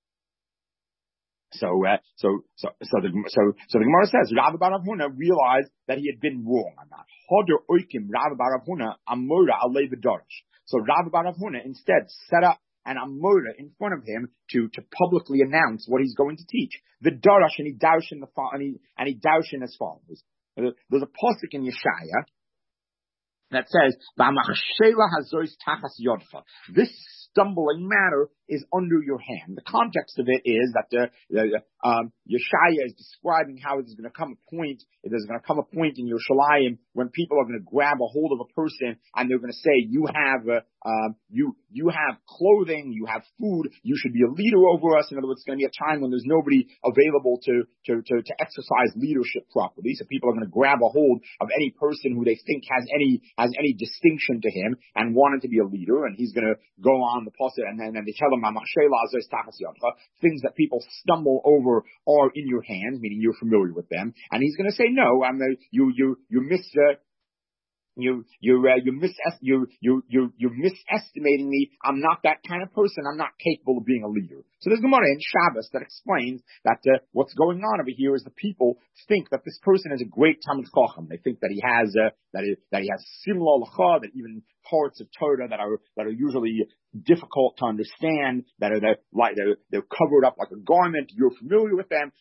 So, uh, so, so, so the, so, so the Gemara says, Rabba Bar Rav Huna realized that he had been wrong on that. Hoder oikim Rabba Bar Rav Huna amora alei v'darash. So Rabba Bar Rav Huna instead set up an amora in front of him to, to publicly announce what he's going to teach. The darash, and he doush in the, and he, and he doush in as follows. There's a pasuk in Yeshaya that says, this stumbling matter is under your hand. The context of it is that the, the um, Yeshaya is describing how there's going to come a point, there's going to come a point in Yerushalayim when people are going to grab a hold of a person and they're going to say, you have, uh, um, you, you have clothing, you have food, you should be a leader over us. In other words, it's going to be a time when there's nobody available to, to, to, to exercise leadership properly. So people are going to grab a hold of any person who they think has any, has any distinction to him and want him to be a leader, and he's going to go on the pasuk, and then and they tell him, things that people stumble over are in your hands, meaning you're familiar with them, and he's going to say, no, I'm a, you, you, you miss, uh, You, you're, uh, you're, mis- you're, you're, you're, you're misestimating me. I'm not that kind of person. I'm not capable of being a leader. So there's Gemara in Shabbos that explains that uh, what's going on over here is the people think that this person is a great Talmid Chacham. They think that he has, uh, that, he, that he has Simla L'cha, that even parts of Torah that are, that are usually difficult to understand, that are, that, like, they're, they're covered up like a garment. You're familiar with them.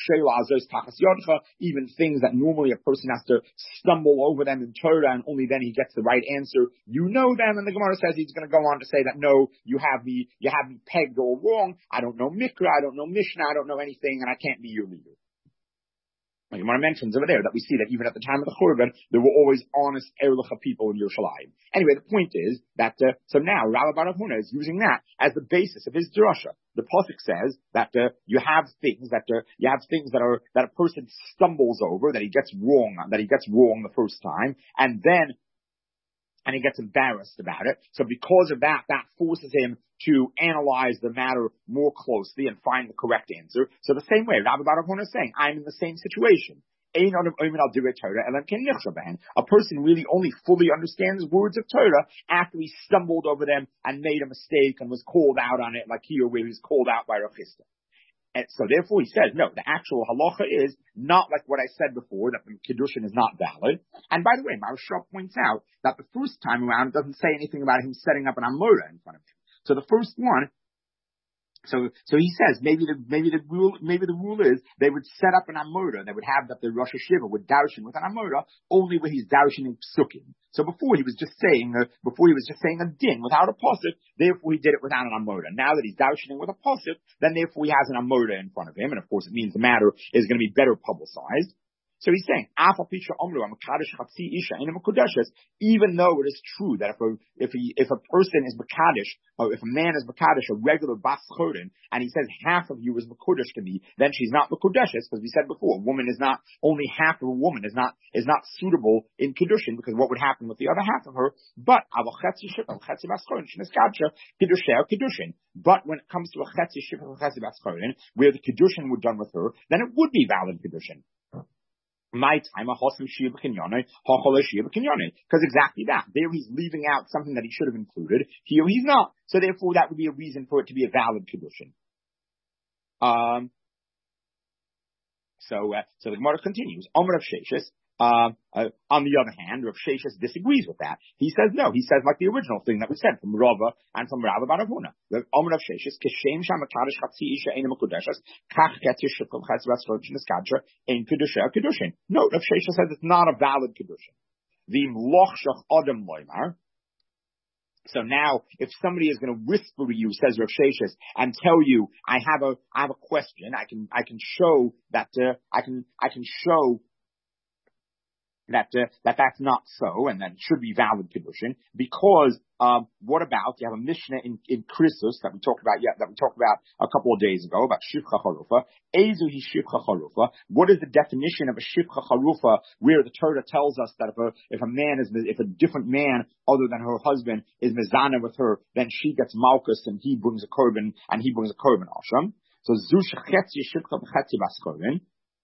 Even things that normally a person has to stumble over them in Torah, and only then he gets the right answer. You know them, and the Gemara says he's going to go on to say that no, you have me, you have me pegged all wrong. I don't know Mikra, I don't know Mishnah, I don't know anything, and I can't be your leader. Like Gemara mentions over there that we see that even at the time of the Churban, there were always honest Erlicha people in Yerushalayim. Anyway, the point is that, uh, so now Rabba Bar Rav Huna is using that as the basis of his drasha. The pasuk says that uh, you have things that uh, you have things that are that a person stumbles over, that he gets wrong, that he gets wrong the first time, and then and he gets embarrassed about it. So because of that, that forces him to analyze the matter more closely and find the correct answer. So the same way, Rabbi Bar Rav Huna is saying, I'm in the same situation. A person really only fully understands words of Torah after he stumbled over them and made a mistake and was called out on it, like here where he's called out by Rav Chisda. And so therefore he says, no, the actual halacha is not like what I said before, that the Kiddushin is not valid. And by the way, Maharshal points out that the first time around it doesn't say anything about him setting up an Amora in front of him. So the first one, so so he says maybe the maybe the rule maybe the rule is they would set up an Amora, they would have that the Rosh Hashiva would darshan with an Amora only when he's darshan in psukim. So before he was just saying uh, before he was just saying a din without a pasuk, therefore he did it without an Amora. Now that he's darshaning with a pasuk, then therefore he has an Amora in front of him, and of course it means the matter is going to be better publicized. So he's saying, even though it is true that if a, if a, if a person is Makadish, or if a man is Makadish, a regular Bas Chorin, and he says half of you is Makudash to me, then she's not Makudeshes, because we said before, a woman is not, only half of a woman is not, is not suitable in Kiddushin, because what would happen with the other half of her? But, but when it comes to a Chetzi Ship of Chetzi Bas Chorin, where the Kiddushin were done with her, then it would be valid Kiddushin. My time, because exactly that. There he's leaving out something that he should have included. Here he's not. So therefore that would be a reason for it to be a valid Kiddushin. Um, so, uh, so the Gemara continues. Omer of Sheshes. Uh, uh, on the other hand, Rav Sheshes disagrees with that. He says no. He says like the original thing that we said from Rava and from Rava Bar Avuna. Omer Rav Sheshes, Keshem Sham Makadish Chatzi Isha Ein Mekudeshes, Kach Ketzish Shukam Chetz Vasrochin Eskadra Ein Kedusha Kedushin. No, Rav Sheshes says it's not a valid Kedushin. V'im Loch Shach Adam Loimar. So now, if somebody is going to whisper to you, says Rav Sheshes, and tell you, I have a, I have a question. I can, I can show that, uh, I can, I can show. That, uh, that that's not so, and that it should be valid Kiddushin, because, um, what about, you have a Mishnah in, in Krisus that we talked about, yeah, that we talked about a couple of days ago, about Shifcha Charufa. Ezu hi Shifcha Charufa. What is the definition of a Shifcha Charufa, where the Torah tells us that if a, if a man is, if a different man other than her husband is mezana with her, then she gets malchus and he brings a korban, and he brings a korban asham. So, Zu Shechetzi Shifcha B'chetzi Bas Korban.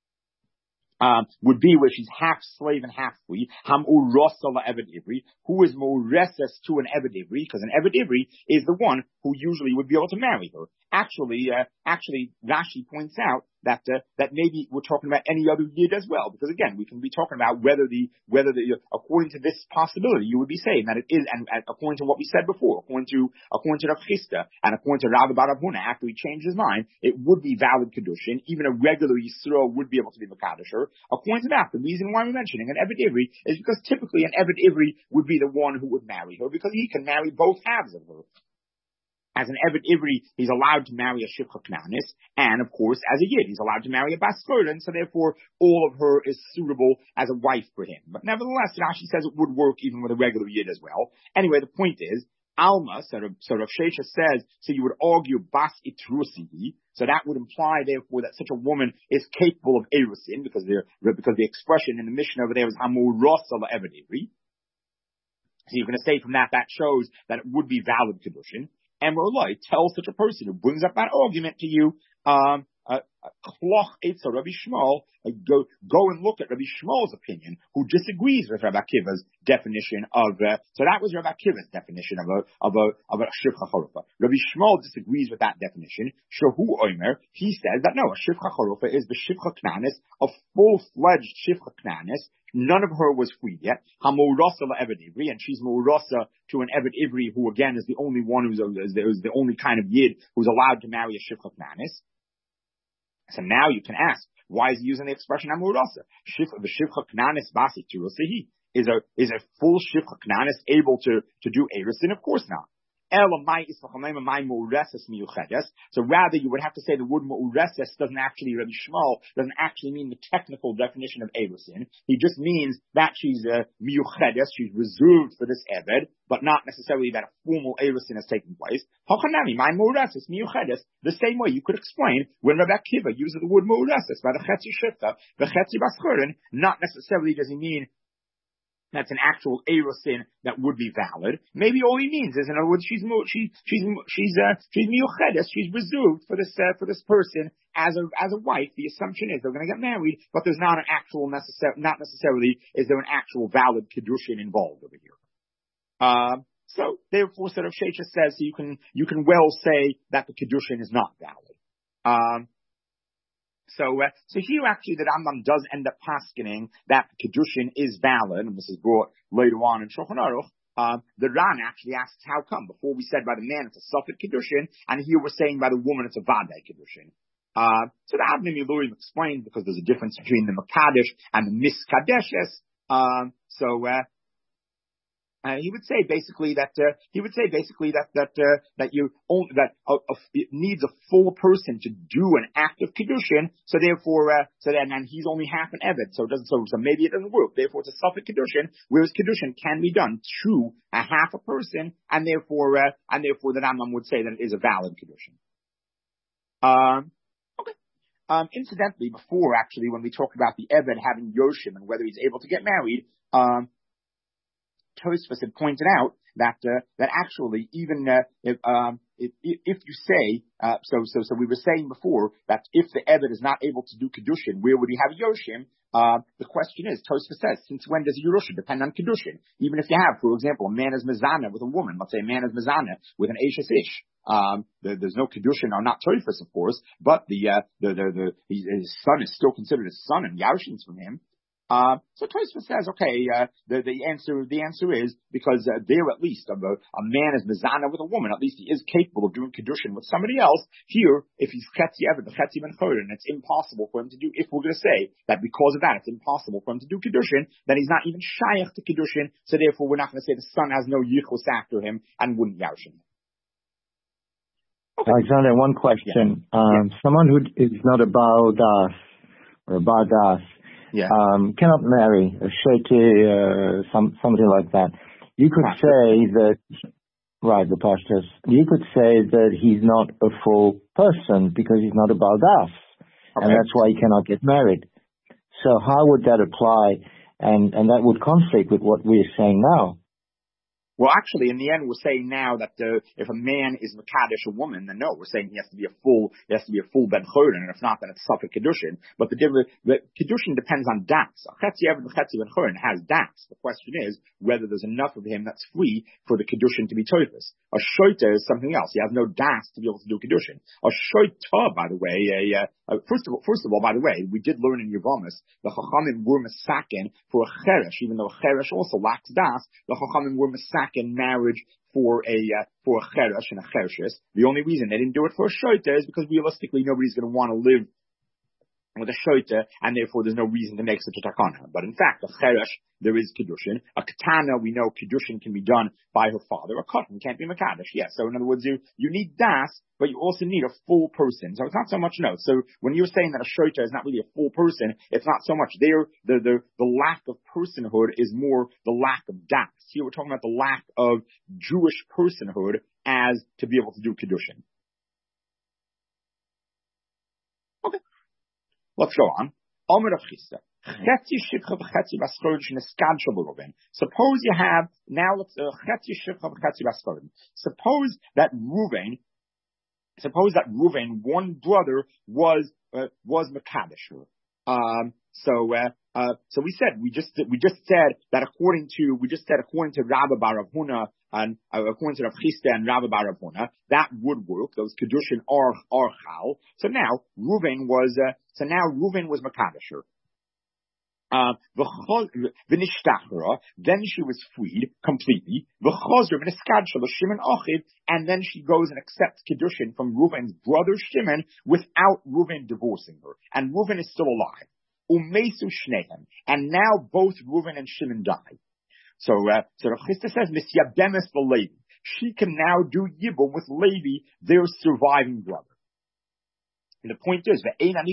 Um, would be where she's half slave and half free. Ham urosa la Eved Ivri, who is moreses to an Eved Ivri, because an Eved Ivri is the one who usually would be able to marry her. Actually, uh, actually, Rashi points out that uh, that maybe we're talking about any other yid as well, because again, we can be talking about whether the whether the according to this possibility, you would be saying that it is, and, and according to what we said before, according to according to Rav Chisda and according to Rav Bar Avuna, after he changed his mind, it would be valid Kedushin. Even a regular Yisrael would be able to be Makadisher. According to that, the reason why we're mentioning an Eved Ivri is because typically an Eved Ivri would be the one who would marry her, because he can marry both halves of her. As an Eved Ivri, he's allowed to marry a Shifcha Knanis, and of course, as a Yid, he's allowed to marry a Bas Chorin, so therefore, all of her is suitable as a wife for him. But nevertheless, Rashi says it would work even with a regular Yid as well. Anyway, the point is, Alma, so Rav so Sheshes says, so you would argue Bas Itrusihi, so that would imply, therefore, that such a woman is capable of Erusin, because the, because the expression in the Mishnah over there is Hamur Rosa la Eved Ivri. So you're going to say from that, that shows that it would be valid Kedushin. And Rolai tells such a person who brings up that argument to you, um, uh, Kloch Eitza Rabbi Shmuel, uh, go, go and look at Rabbi Shmuel's opinion, who disagrees with Rabbi Akiva's definition of, uh, so that was Rabbi Akiva's definition of a, of a, of a Shifcha Charufa. Rabbi Shmuel disagrees with that definition. Shehu Omer, he says that no, a Shifcha Charufa is the Shifcha Knanis, a full-fledged Shifcha Knanis. None of her was freed yet. Hamurasa la Eved Ivri, and she's Murasa to an Eved Ivri, who again is the only one who's, is the, is the only kind of Yid who's allowed to marry a Shifcha Knanis. So now you can ask, why is he using the expression Amurasa? Shif, the Shifcha Knanis Basi Tirusihi. Is a, is a full Shifcha Knanis able to, to do Erusin? Of course not. So rather, you would have to say the word Mu'ureses doesn't actually, Rabbi Shmuel doesn't actually mean the technical definition of Erusin. He just means that she's a Miyuchedes, she's reserved for this Eved, but not necessarily that a formal Erusin has taken place. Hachanami, my Mu'ureses, Miyuchedes, the same way you could explain when Rabbi Akiva uses the word Mu'ureses by the Chetzi Shifta, the Chetzi Bas Chorin, not necessarily does he mean that's an actual erusin that would be valid. Maybe all he means is, in other words, she's she, she's she's uh, she's miyuchedes, she's reserved for this uh, for this person as a as a wife. The assumption is they're going to get married, but there's not an actual necessar not necessarily is there an actual valid kiddushin involved over here. Um, so therefore, sort of Sheshes says so you can you can well say that the kiddushin is not valid. Um, So, uh, so here actually the Rambam does end up paskening that Kedushin is valid, and this is brought later on in Shulchan Aruch. Um, the Ran actually asks how come. Before we said by the man it's a Suffolk Kedushin, and here we're saying by the woman it's a Vadai Kedushin. Uh, so the Avnei Miluim explains because there's a difference between the Makadish and the Miskadeshes. Um, so, uh, Uh, he would say basically that uh, he would say basically that that uh, that you only, that uh, uh, it needs a full person to do an act of kedushin. So therefore, uh, so then and he's only half an eved, so it doesn't. So, so maybe it doesn't work. Therefore, it's a suffix kedushin, whereas kedushin can be done to a half a person, and therefore uh, and therefore the Rambam would say that it is a valid kedushin. Um. Okay. Um. Incidentally, before actually, when we talked about the eved having yoshim and whether he's able to get married, um. Tosfos had pointed out that uh, that actually even uh, if, um, if, if you say uh, so so so we were saying before that if the Eved is not able to do kedushin, where would he have yoshim? Uh, the question is, Tosfos says, since when does Yerusha depend on kedushin? Even if you have, for example, a man is mezana with a woman, let's say a man is mezana with an eshes ish. Um, there, there's no kedushin, or not Tosfos, of course, but the uh, the the, the his son is still considered his son, and yarshin's from him. Uh, so Tosfos says, okay, uh, the, the answer, the answer is because uh, there at least a, a man is mezana with a woman, at least he is capable of doing kedushin with somebody else. Here, if he's chetzi eved, the chetzi ben chorin, it's impossible for him to do, if we're going to say that because of that, it's impossible for him to do kedushin, then he's not even shayach to kedushin, so therefore we're not going to say the son has no yichus after him and wouldn't yarshin. Okay. Alexander, one question. Yeah. Um, yeah. Someone who is not a Baal Das or a Baal Das, Yeah. Um, cannot marry a sheti, uh, some, somebody like that. You could say that, right, the pastors, you could say that he's not a full person because he's not a Baal Das, okay. And that's why he cannot get married. So how would that apply? And, and that would conflict with what we're saying now. Well, actually, in the end, we're saying now that uh, if a man is mekadesh a woman, then no, we're saying he has to be a full, he has to be a full ben chorin, and if not, then it's suffix kedushin. But the, the kedushin depends on das. A chetzi eved chetzi ben chorin has das. The question is whether there's enough of him that's free for the kedushin to be toifus. A shoita is something else. He has no das to be able to do kedushin. A shoita, by the way, a, uh, uh, first of all, first of all, by the way, we did learn in Yevamos the chachamim were misaken for a cheresh, even though a cheresh also lacks das. The chachamim were misaken in marriage for a uh, for a cheresh and a chereshes. The only reason they didn't do it for a shoita is because realistically nobody's going to want to live with a shoita, and therefore there's no reason to make such a takana. But in fact, a cheresh, there is kedushin. A katana, we know kedushin can be done by her father. A katan can't be mekadesh. Yes. So in other words, you you need das, but you also need a full person. So it's not so much no. So when you're saying that a shoita is not really a full person, it's not so much there. The the the lack of personhood is more the lack of das. Here we're talking about the lack of Jewish personhood as to be able to do kedushin. Okay. Let's go on. Suppose you have, now let's, uh, suppose that Reuven, suppose that Reuven, one brother, was, uh, was Mekadesh. Um, so, uh, uh, so we said, we just, we just said that according to, we just said according to Rabba bar Rav Huna, and uh, according to Rav Chisda and Rabba bar Rav Huna, that would work. Those kedushin are, are chal. So now, Reuven was, uh, so now Reuven was Mekadesher. Uh, then she was freed completely. And then she goes and accepts kedushin from Reuven's brother Shimon without Reuven divorcing her. And Reuven is still alive. Umesu shnehem. And now both Reuven and Shimon die. So, uh, so Rav Chisda says, Misyabemes v'Levi. She can now do yibum with Levi, their surviving brother. And the point is,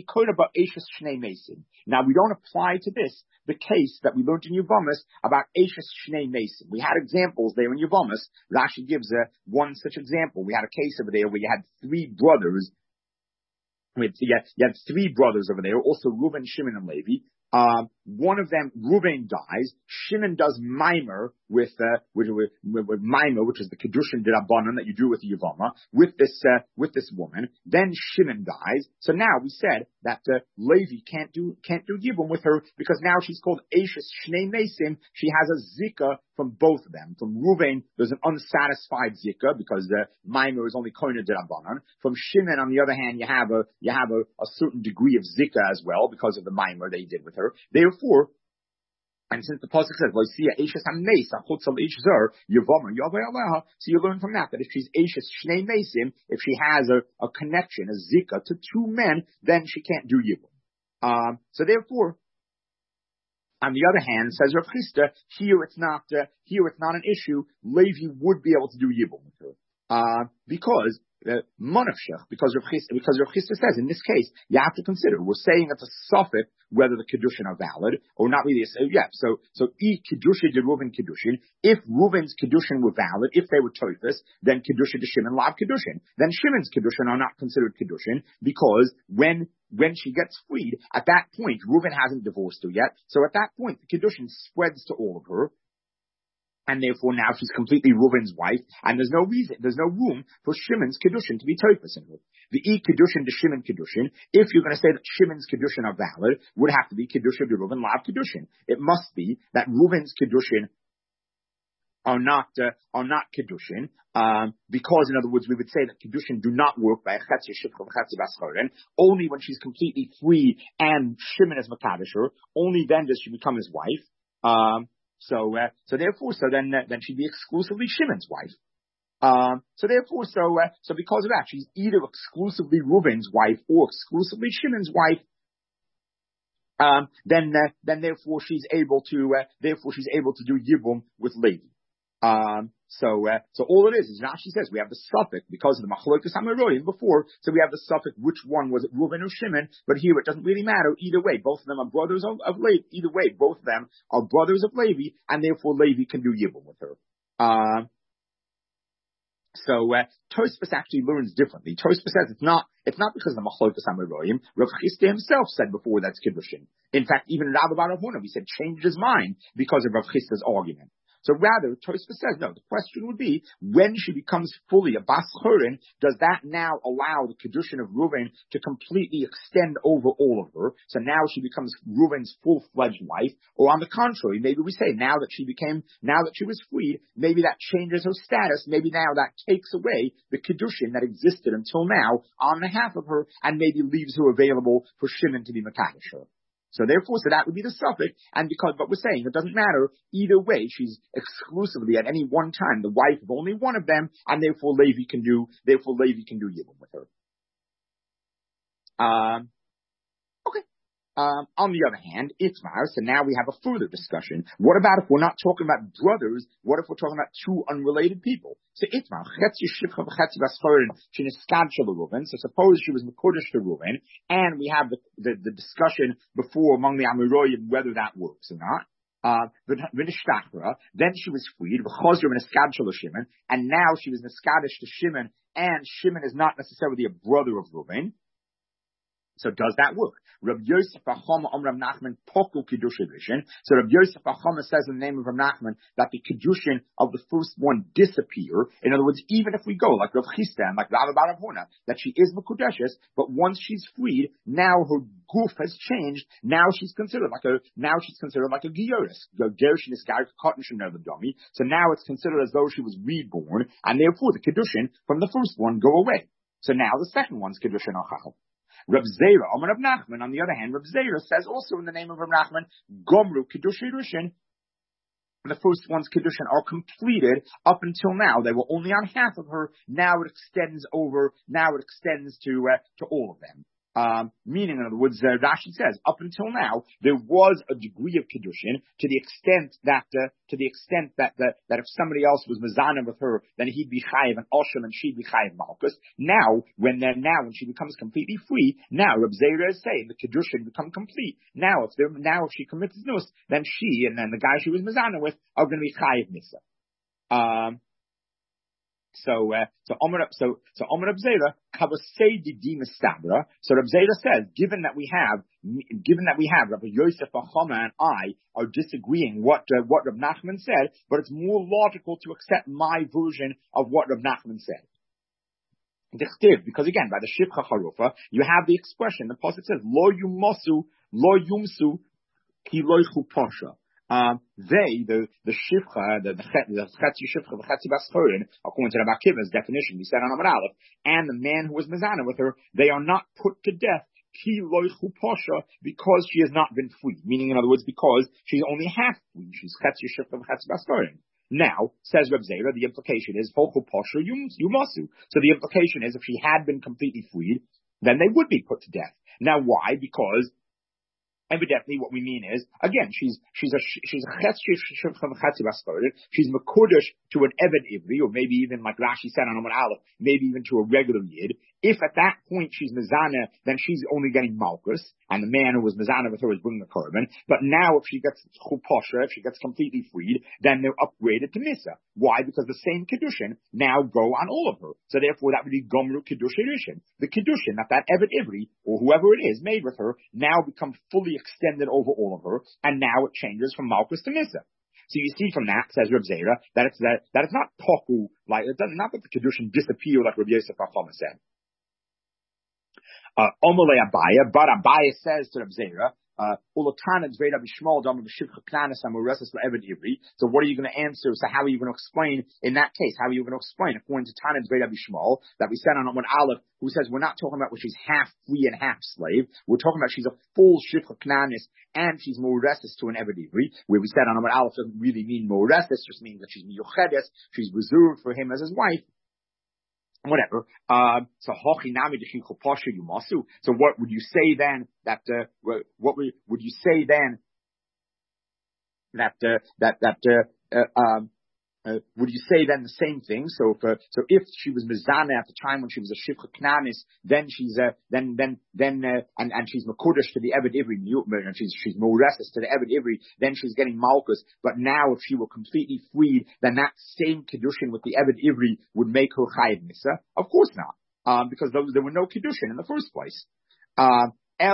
now we don't apply to this the case that we learned in Yevamos about Eishes Shnei Mason. We had examples there in Yevamos. Rashi gives uh, one such example. We had a case over there where you had three brothers. With, you, had, you had three brothers over there, also Reuven, Shimon, and Levi. Um, one of them, Reuven, dies. Shimon does mimer with, uh, with, with, with, with mimer, which is the kedushin d'Rabbanan that you do with the Yevama, with this, uh, with this woman. Then Shimon dies. So now we said that, uh, Levi can't do, can't do Yibum with her because now she's called Eishes Shnei Mesim. She has a zika from both of them. From Reuven, there's an unsatisfied zika because, uh, mimer is only koine d'Rabbanan. From Shimon, on the other hand, you have a, you have a, a certain degree of zika as well because of the mimer that he did with her. Therefore, and since the pasuk says, so you learn from that that if she's Eishes Shnei Mesim, if she has a, a connection, a zika to two men, then she can't do yibum. Um, so therefore, On the other hand, says Rav Chisda, here it's not, uh, here it's not an issue. Levi would be able to do Yibum with her. Uh, because, uh, Monafshech, because Rav Chisda, because Rav Chisda says, in this case, you have to consider, we're saying it's a suffix whether the Kiddushin are valid, or not really, a, yeah, so, so, E Kiddushin de Reuven Kiddushin, if Reuven's Kiddushin were valid, if they were Toifus, then Kiddushin de Shimon Lav Kiddushin. Then Shimon's Kiddushin are not considered Kiddushin, because when When she gets freed, at that point, Reuven hasn't divorced her yet. So at that point, the Kiddushin spreads to all of her. And therefore now she's completely Reuven's wife. And there's no reason, there's no room for Shimon's Kiddushin to be Toifus in her. The E Kiddushin to Shimon Kiddushin, if you're going to say that Shimon's Kiddushin are valid, would have to be Kiddushin de Reuven Lav Kiddushin. It must be that Reuven's Kiddushin are not, uh, are not Kiddushin, um, because in other words, we would say that Kiddushin do not work by a Chetzi Shifcha v'Chetzi Bas Choren, only when she's completely free and Shimon is Makadosh her, only then does she become his wife. Um, so, uh, so therefore, so then, uh, then she'd be exclusively Shimon's wife. Um, so therefore, so, uh, so because of that, she's either exclusively Reuven's wife or exclusively Shimon's wife. Um, then, uh, then therefore she's able to, uh, therefore she's able to do Yibum with Levi. Um, so, uh, so all it is, is Rashi says we have the suffix because of the Machlokas HaMeroyim before, so we have the suffix which one was it, Reuven or Shimon, but here it doesn't really matter either way. Both of them are brothers of, of Levi. Either way, both of them are brothers of Levi, and therefore Levi can do Yibum with her. Um, so, uh, Tosfos actually learns differently. Tosfos says it's not, it's not because of the Machlokas HaMeroyim. Rav Chisda himself said before that's Kiddushin. In fact, even Rabbi Bar Huna, he said changed his mind because of Rav Chisda's argument. So rather, Tosfos says, no, the question would be, when she becomes fully a Bas Chorin, does that now allow the Kiddushin of Reuven to completely extend over all of her? So now she becomes Reuven's full-fledged wife? Or on the contrary, maybe we say, now that she became, now that she was freed, maybe that changes her status, maybe now that takes away the Kiddushin that existed until now on behalf of her, and maybe leaves her available for Shimon to be Makadosh her. So therefore, so that would be the suffix, and because, but we're saying it doesn't matter, either way, she's exclusively at any one time the wife of only one of them, and therefore Levi can do, therefore Levi can do Yibum with her. Um, okay. Um, on the other hand, Itmar, so now we have a further discussion. What about if we're not talking about brothers? What if we're talking about two unrelated people? So Itmar, Chetzi Shifcha v'Chetzi Bas Choren, she niskad shel Reuven. So suppose she was Mekudesh to Reuven, and we have the, the, the discussion before among the Amoraim whether that works or not. Uh, then she was freed, and now she was niskadish to Shimon, and Shimon is not necessarily a brother of Reuven. So does that work? Rabbi Yosef Achama Om Rav Nachman Poku Kiddushin Rishon. So Rabbi Yosef Achama says in the name of Rav Nachman that the Kiddushin of the first one disappear. In other words, even if we go like Rav Chisda and like Rabbi Bar Huna, that she is Mekudeshes, but once she's freed, now her goof has changed. Now she's considered like a, now she's considered like a Gioris. Gerushin is Cotton Shanel the dummy. So now it's considered as though she was reborn, and therefore the Kiddushin from the first one go away. So now the second one's Kiddushin Achal. Reb Zera, Omer Rav Nachman, on the other hand, Reb Zera says also in the name of Rav Nachman, Gomru Kiddushin Rishon, the first one's Kiddushin are completed up until now. They were only on half of her. Now it extends over, now it extends to, uh, to all of them. Um, meaning, in other words, uh, Rashi says, up until now, there was a degree of Kiddushin to the extent that, uh, to the extent that, uh, that if somebody else was Mazana with her, then he'd be Chayiv and Oshel and she'd be Chayiv Malkus. Now, when they're, now when she becomes completely free, now Reb Zera is saying the Kiddushin become complete. Now, if they're, now if she commits Nus, then she and then the guy she was Mazana with are going to be Chayiv Nisa. Um, So, uh, so Omer, so, so Omer Reb Zera, Kavosei Didi Mistabra. So Reb Zera says, given that we have, given that we have Rabbi Yosef Achama and I are disagreeing what, uh, what Reb Nachman said, but it's more logical to accept my version of what Reb Nachman said. Because again, by the Shifcha Charufa, you have the expression, the pasuk says, Lo yumosu, lo yumsu, ki loichu pasha. Um, they, the, the shifcha, the, the, the chetzi shifcha, the chetzi bas chorin, according to Rabbi Akiva's definition, we said on Amar Aleph, and the man who was mezana with her, they are not put to death, ki loichu pasha, because she has not been freed. Meaning, in other words, because she's only half free. She's chetzi shifcha, the chetzi bas chorin. Now, says Reb Zera, the implication is, hochu pasha yumasu. So the implication is, if she had been completely freed, then they would be put to death. Now, why? Because evidently what we mean is, again, she's, she's a, she's a Chetzi from Chetzi Baskorin, she's Mekudesh to an Eved Ivri, or maybe even like Rashi said on Amar Aleph, maybe even to a regular Yid. If at that point she's Mizana, then she's only getting Malkus, and the man who was Mizana with her is bringing the Korban. But now if she gets Chupasha, if she gets completely freed, then they're upgraded to Misa. Why? Because the same Kiddushin now go on all of her. So therefore that would be Gomru Kiddushin Rishon. The Kiddushin that that Eved Ivri, or whoever it is, made with her, now become fully extended over all of her, and now it changes from Malkus to Misa. So you see from that, says Reb Zera, that it's that, that it's not Toku, like, it doesn't, not that the Kiddushin disappear like Reb Yosef Achama said. Uh, Omole Abaya, but Abaya says to Reb Zera, uh, so what are you going to answer? So how are you going to explain in that case? How are you going to explain according to Tanit Zveda Bishmol that we said on Amud Aleph, who says we're not talking about where she's half free and half slave. We're talking about she's a full Shifcha Knanis and she's Moresses to an Eved Ivri, where we said on Amud Aleph doesn't really mean Moresses, just means that she's Miyuchedes, she's reserved for him as his wife. Whatever. Uh, so hochinami d'chichu pasha yumasu. So what would you say then that uh, what would would you say then that uh, that that uh, uh, um, uh, would you say then the same thing? So if, uh, so if she was mizana at the time when she was a shivcha knanis, then she's uh, then then then uh, and and she's makudesh to the Eved Ivri, and she's she's moresses to the Eved Ivri, then she's getting malchus. But now if she were completely freed, then that same kiddushin with the Eved Ivri would make her chayiv misa. Of course not, um, because there, there were no kiddushin in the first place. Uh,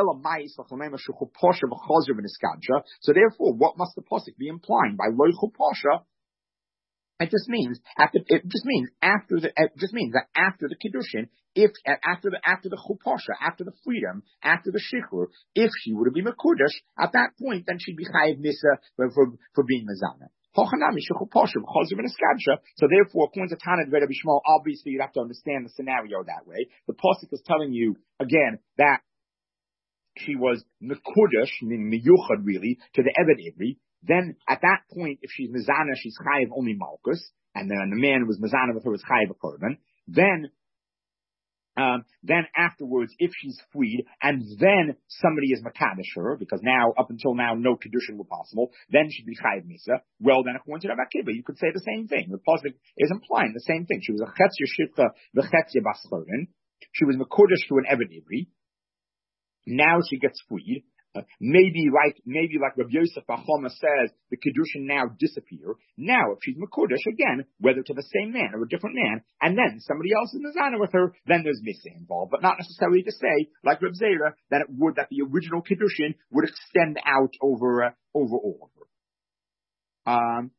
so therefore, what must the pasuk be implying by loy chupasha? It just means after. It just means after the. It just means that after the kiddushin, if after the after the chupasha, after the freedom, after the shichur, if she would have been mekudesh at that point, then she'd be chayiv misa for for, for being mezana. So therefore, according to Tanit Veda Bishmal, obviously you'd have to understand the scenario that way. The pasuk is telling you again that she was mekudesh, meaning miyuchad really, to the Eved Ivri. Then at that point, if she's mizana, she's chayiv only malchus, and then the man who was mizana with her was chayiv a korban. Then, um, then afterwards, if she's freed, and then somebody is makadosh her, because now, up until now, no kiddushin were possible, then she'd be chayiv misa. Well, then according to Rabbi Akiva, you could say the same thing. The pasuk is implying the same thing. She was a chetzia shivcha v'chetzia baschorin. She was mekudesh to an Eved Ivri. Now she gets freed. Uh, maybe like maybe like Rabbi Yosef Achama says, the kiddushin now disappear. Now, if she's mekudesh again, whether to the same man or a different man, and then somebody else is mizana with her, then there's missing involved. But not necessarily to say, like Reb Zera, that it would that the original kiddushin would extend out over uh, over all of her. Um.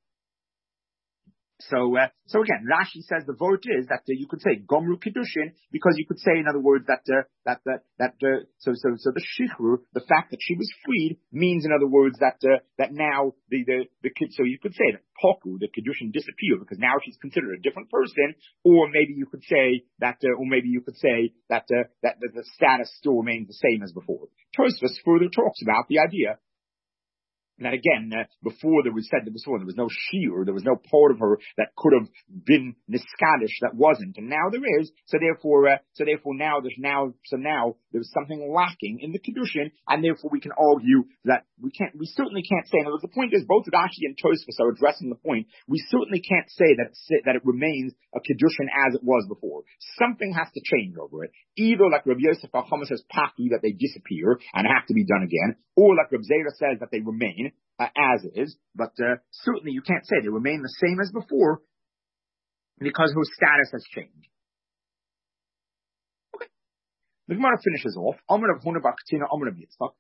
So, uh, so again, Rashi says the vote is that uh, you could say Gomru Kiddushin, because you could say, in other words, that, uh, that, that, that, uh, so, so, so the Shichru, the fact that she was freed, means, in other words, that, uh, that now the, the, the kid, so you could say that Poku, the Kiddushin, disappeared, because now she's considered a different person, or maybe you could say that, uh, or maybe you could say that, uh, that, that the status still remains the same as before. Tosfos further talks about the idea that again, uh, before there was said that before there was no shiur, there was no part of her that could have been niskadish that wasn't, and now there is. So therefore, uh, so therefore now there's now, so now there's something lacking in the kiddushin, and therefore we can argue that we can't, we certainly can't say. In other words, the point is both Rashi and Tosfos are addressing the point. We certainly can't say that it's, that it remains a kiddushin as it was before. Something has to change over it. Either like Rabbi Yosef Achama says paki, that they disappear and have to be done again, or like Reb Zera says that they remain uh, as is, but uh, certainly you can't say they remain the same as before because her status has changed. Okay. The Gemara finishes off. Amar of Huna Baktina, Amar of Yitzchak.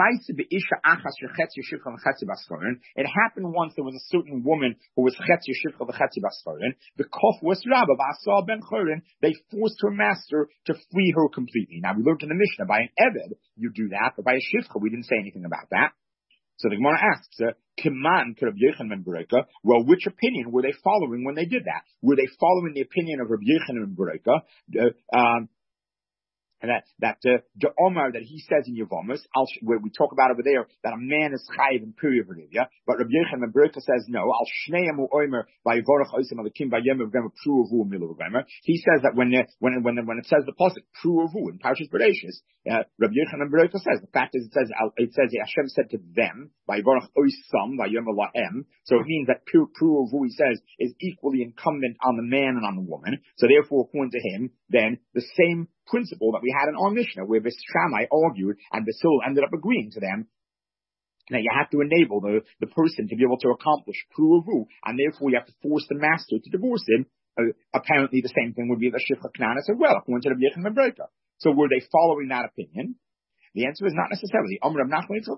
It happened once there was a certain woman who was Chetzia Shivcha v'Chetzia Baschorin. The Kof was Rabba Ba'asah ben Chorin. They forced her master to free her completely. Now we learned in the Mishnah, by an Eved you do that, but by a Shivcha we didn't say anything about that. So the Gemara asks, Kiman could Rabbi Yochanan ben Bereika. Well, which opinion were they following when they did that? Were they following the opinion of Rabbi Yochanan ben Bereika? Uh, um, And that, that, uh, the Omar that he says in Yevamos, where we talk about over there, that a man is chayiv in period of yeah? But Rabbi Yochanan ben Berka says no, al shneim u'omer by Yivorach oisem alakim by yom v'gem pruavu milu v'gem. He says that when, uh, when, when, when it says the pasuk, pruavu in Parshas Bereshis, uh, Rabbi Yochanan ben Berka says, the fact is it says, it says Hashem said to them, by Yivorach oisam by yom lahem. So it means that pruavu, he says, is equally incumbent on the man and on the woman. So therefore, according to him, then the same principle that we had in our Mishnah, where Beis Shammai argued and Basil ended up agreeing to them. Now you have to enable the, the person to be able to accomplish pruavu, and therefore you have to force the master to divorce him. Uh, apparently the same thing would be the Shifra Knanis as well, according to the Yochanan ben Berka. So were they following that opinion? The answer is not necessarily. What was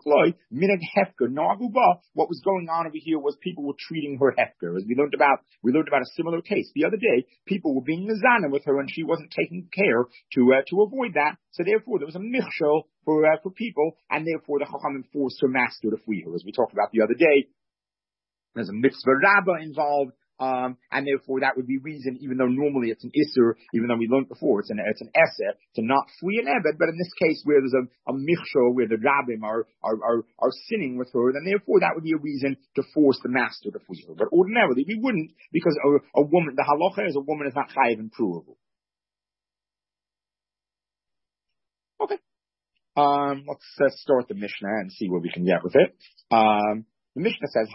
going on over here was people were treating her hefker. As we learned about, we learned about a similar case the other day. People were being mizana with her, and she wasn't taking care to uh, to avoid that. So therefore, there was a michshol for uh, for people, and therefore the chachamim forced her master to free her. As we talked about the other day, there's a mitzvah rabbah involved. Um, and therefore that would be reason, even though normally it's an isser, even though we learned before, it's an, it's an esser to not free an ebed, but in this case where there's a, a michshol, where the rabbim are, are, are, are sinning with her, then therefore that would be a reason to force the master to free her. But ordinarily we wouldn't, because a, a woman, the halacha is a woman is not chayiv and provable. Okay. Um, let's uh, start the Mishnah and see what we can get with it. Um, the Mishnah says,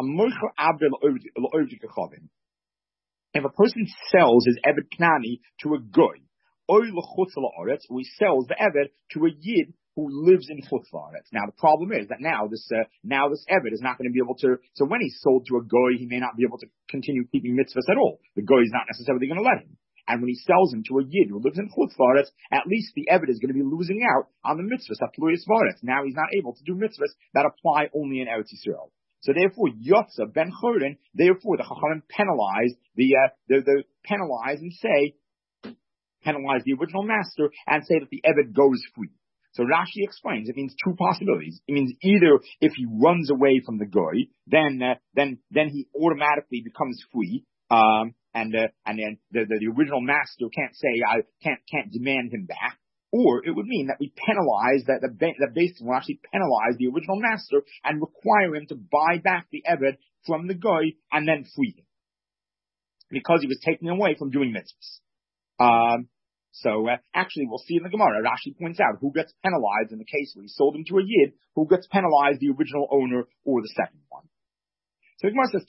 if a person sells his Eved Knani to a goy, or he sells the Eved to a Yid who lives in Chutz La'aretz. Now the problem is that now this uh, now this Eved is not going to be able to. So when he's sold to a goy, he may not be able to continue keeping mitzvahs at all. The goy is not necessarily going to let him. And when he sells him to a Yid who lives in Chutz La'aretz, at least the Eved is going to be losing out on the mitzvahs at Tluyas La'aretz. Now he's not able to do mitzvahs that apply only in Eretz Yisrael. So therefore, Yotza ben Chorin, therefore the Chachamim penalize the, uh, the, the, penalize and say, penalize the original master and say that the Eved goes free. So Rashi explains, it means two possibilities. It means either if he runs away from the goy, then, uh, then, then he automatically becomes free, um, and, uh, and then the, the, the original master can't say, I can't, can't demand him back. Or it would mean that we penalize, that the that basically will actually penalize the original master and require him to buy back the Eved from the goy and then free him, because he was taking away from doing mitzvahs. Um, so uh, actually, we'll see in the Gemara. Rashi points out who gets penalized in the case where he sold him to a Yid, who gets penalized, the original owner or the second one. So the Gemara says,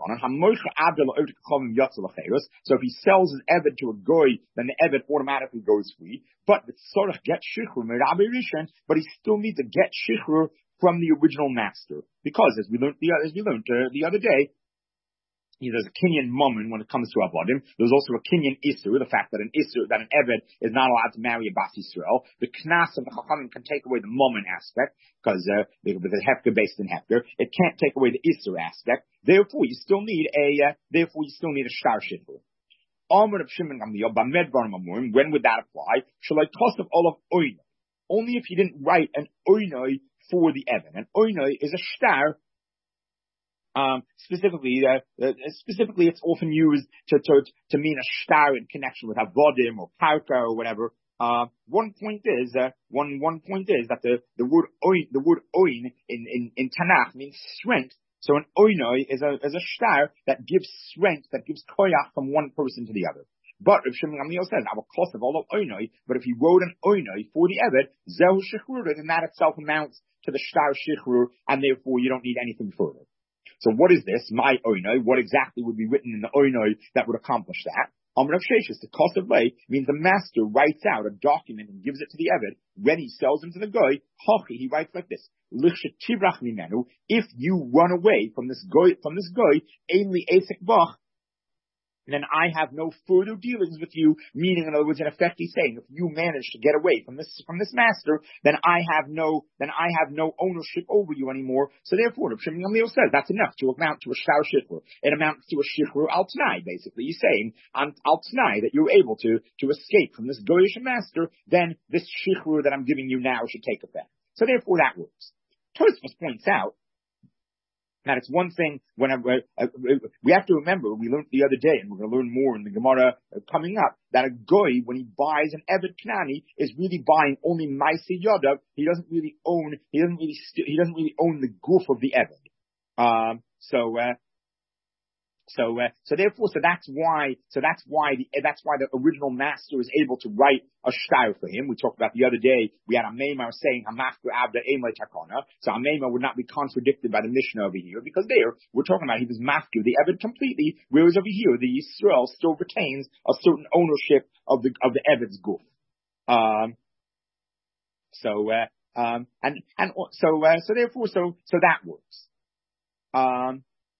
so if he sells his Eved to a goy, then the Eved automatically goes free. But but he still needs to get shichrur from the original master, because as we learned the as we learned uh, the other day, there's a kinyan moment when it comes to avodim. There's also a kinyan isur, the fact that an isur, that an eved is not allowed to marry a bas Yisrael. The knas of the chachamim can take away the moment aspect, because uh, the, the hefker based in hefker, it can't take away the isur aspect. Therefore, you still need a. Uh, therefore, you still need a shtar shiddur. When would that apply? Shall I cost of all of oinoi? Only if you didn't write an oinoi for the eved. An oinoi is a shtar. Um, specifically, uh, uh, specifically, it's often used to, to, to mean a shtar in connection with avodim or parka or whatever. Uh, one point is, uh, one, one point is that the, the word oin, the word oin in, in, in Tanakh means strength. So an oinoi is a, is a shtar that gives strength, that gives koyach from one person to the other. But if Shimon Gamliel says, I will cost of all of oinoi, but if he wrote an oinoi for the eved, zehu shichrur, then that itself amounts to the shtar shichrur, and therefore you don't need anything further. So what is this? My oinoi. What exactly would be written in the oinoi that would accomplish that? Amr of Sheshis, the cost of lay, means the master writes out a document and gives it to the Eved. When he sells him to the goy, Hachi, he writes like this: if you run away from this goy, from this goy, Ainli Esek Bach, then I have no further dealings with you, meaning, in other words, in effect, he's saying, if you manage to get away from this, from this master, then I have no, then I have no ownership over you anymore. So therefore, Rav Shimon Gamliel says that's enough to amount to a shtar shichrur. It amounts to a shichrur al t'nai, basically. He's saying, on al t'nai, that you're able to, to escape from this goyish master, then this shichrur that I'm giving you now should take effect. So therefore, that works. Tosfos points out Now, it's one thing whenever, uh, we have to remember, we learned the other day, and we're going to learn more in the Gemara uh, coming up, that a goy, when he buys an Eved Knani, is really buying only Maaseh Yadav. He doesn't really own, he doesn't really, st- he doesn't really own the goof of the Eved. Um, so, uh, So, uh, so therefore, so that's why, so that's why the, that's why the original master is able to write a shtar for him. We talked about the other day, we had a Meimar saying, Hamafku Abda Eimle Takana. So a Meimar would not be contradicted by the Mishnah over here, because there, we're talking about he was Mafku, the Eved completely, whereas over here, the Yisrael still retains a certain ownership of the, of the Eved's goof. Um, so, uh, um, and, and, so, uh, so therefore, so, so that works. Um,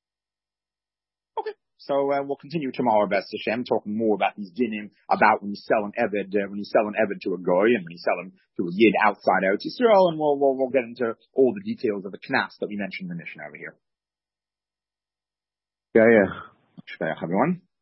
So uh, we'll continue tomorrow, Best Hashem, talking more about these dinim, about when you sell an Eved, uh, when you sell an Eved to a goy, and when you sell him to a Yid outside Eretz Yisrael, and we'll, we'll, we'll get into all the details of the Knas that we mentioned in the Mishnah over here. Yeah, yeah. Shpeach, everyone.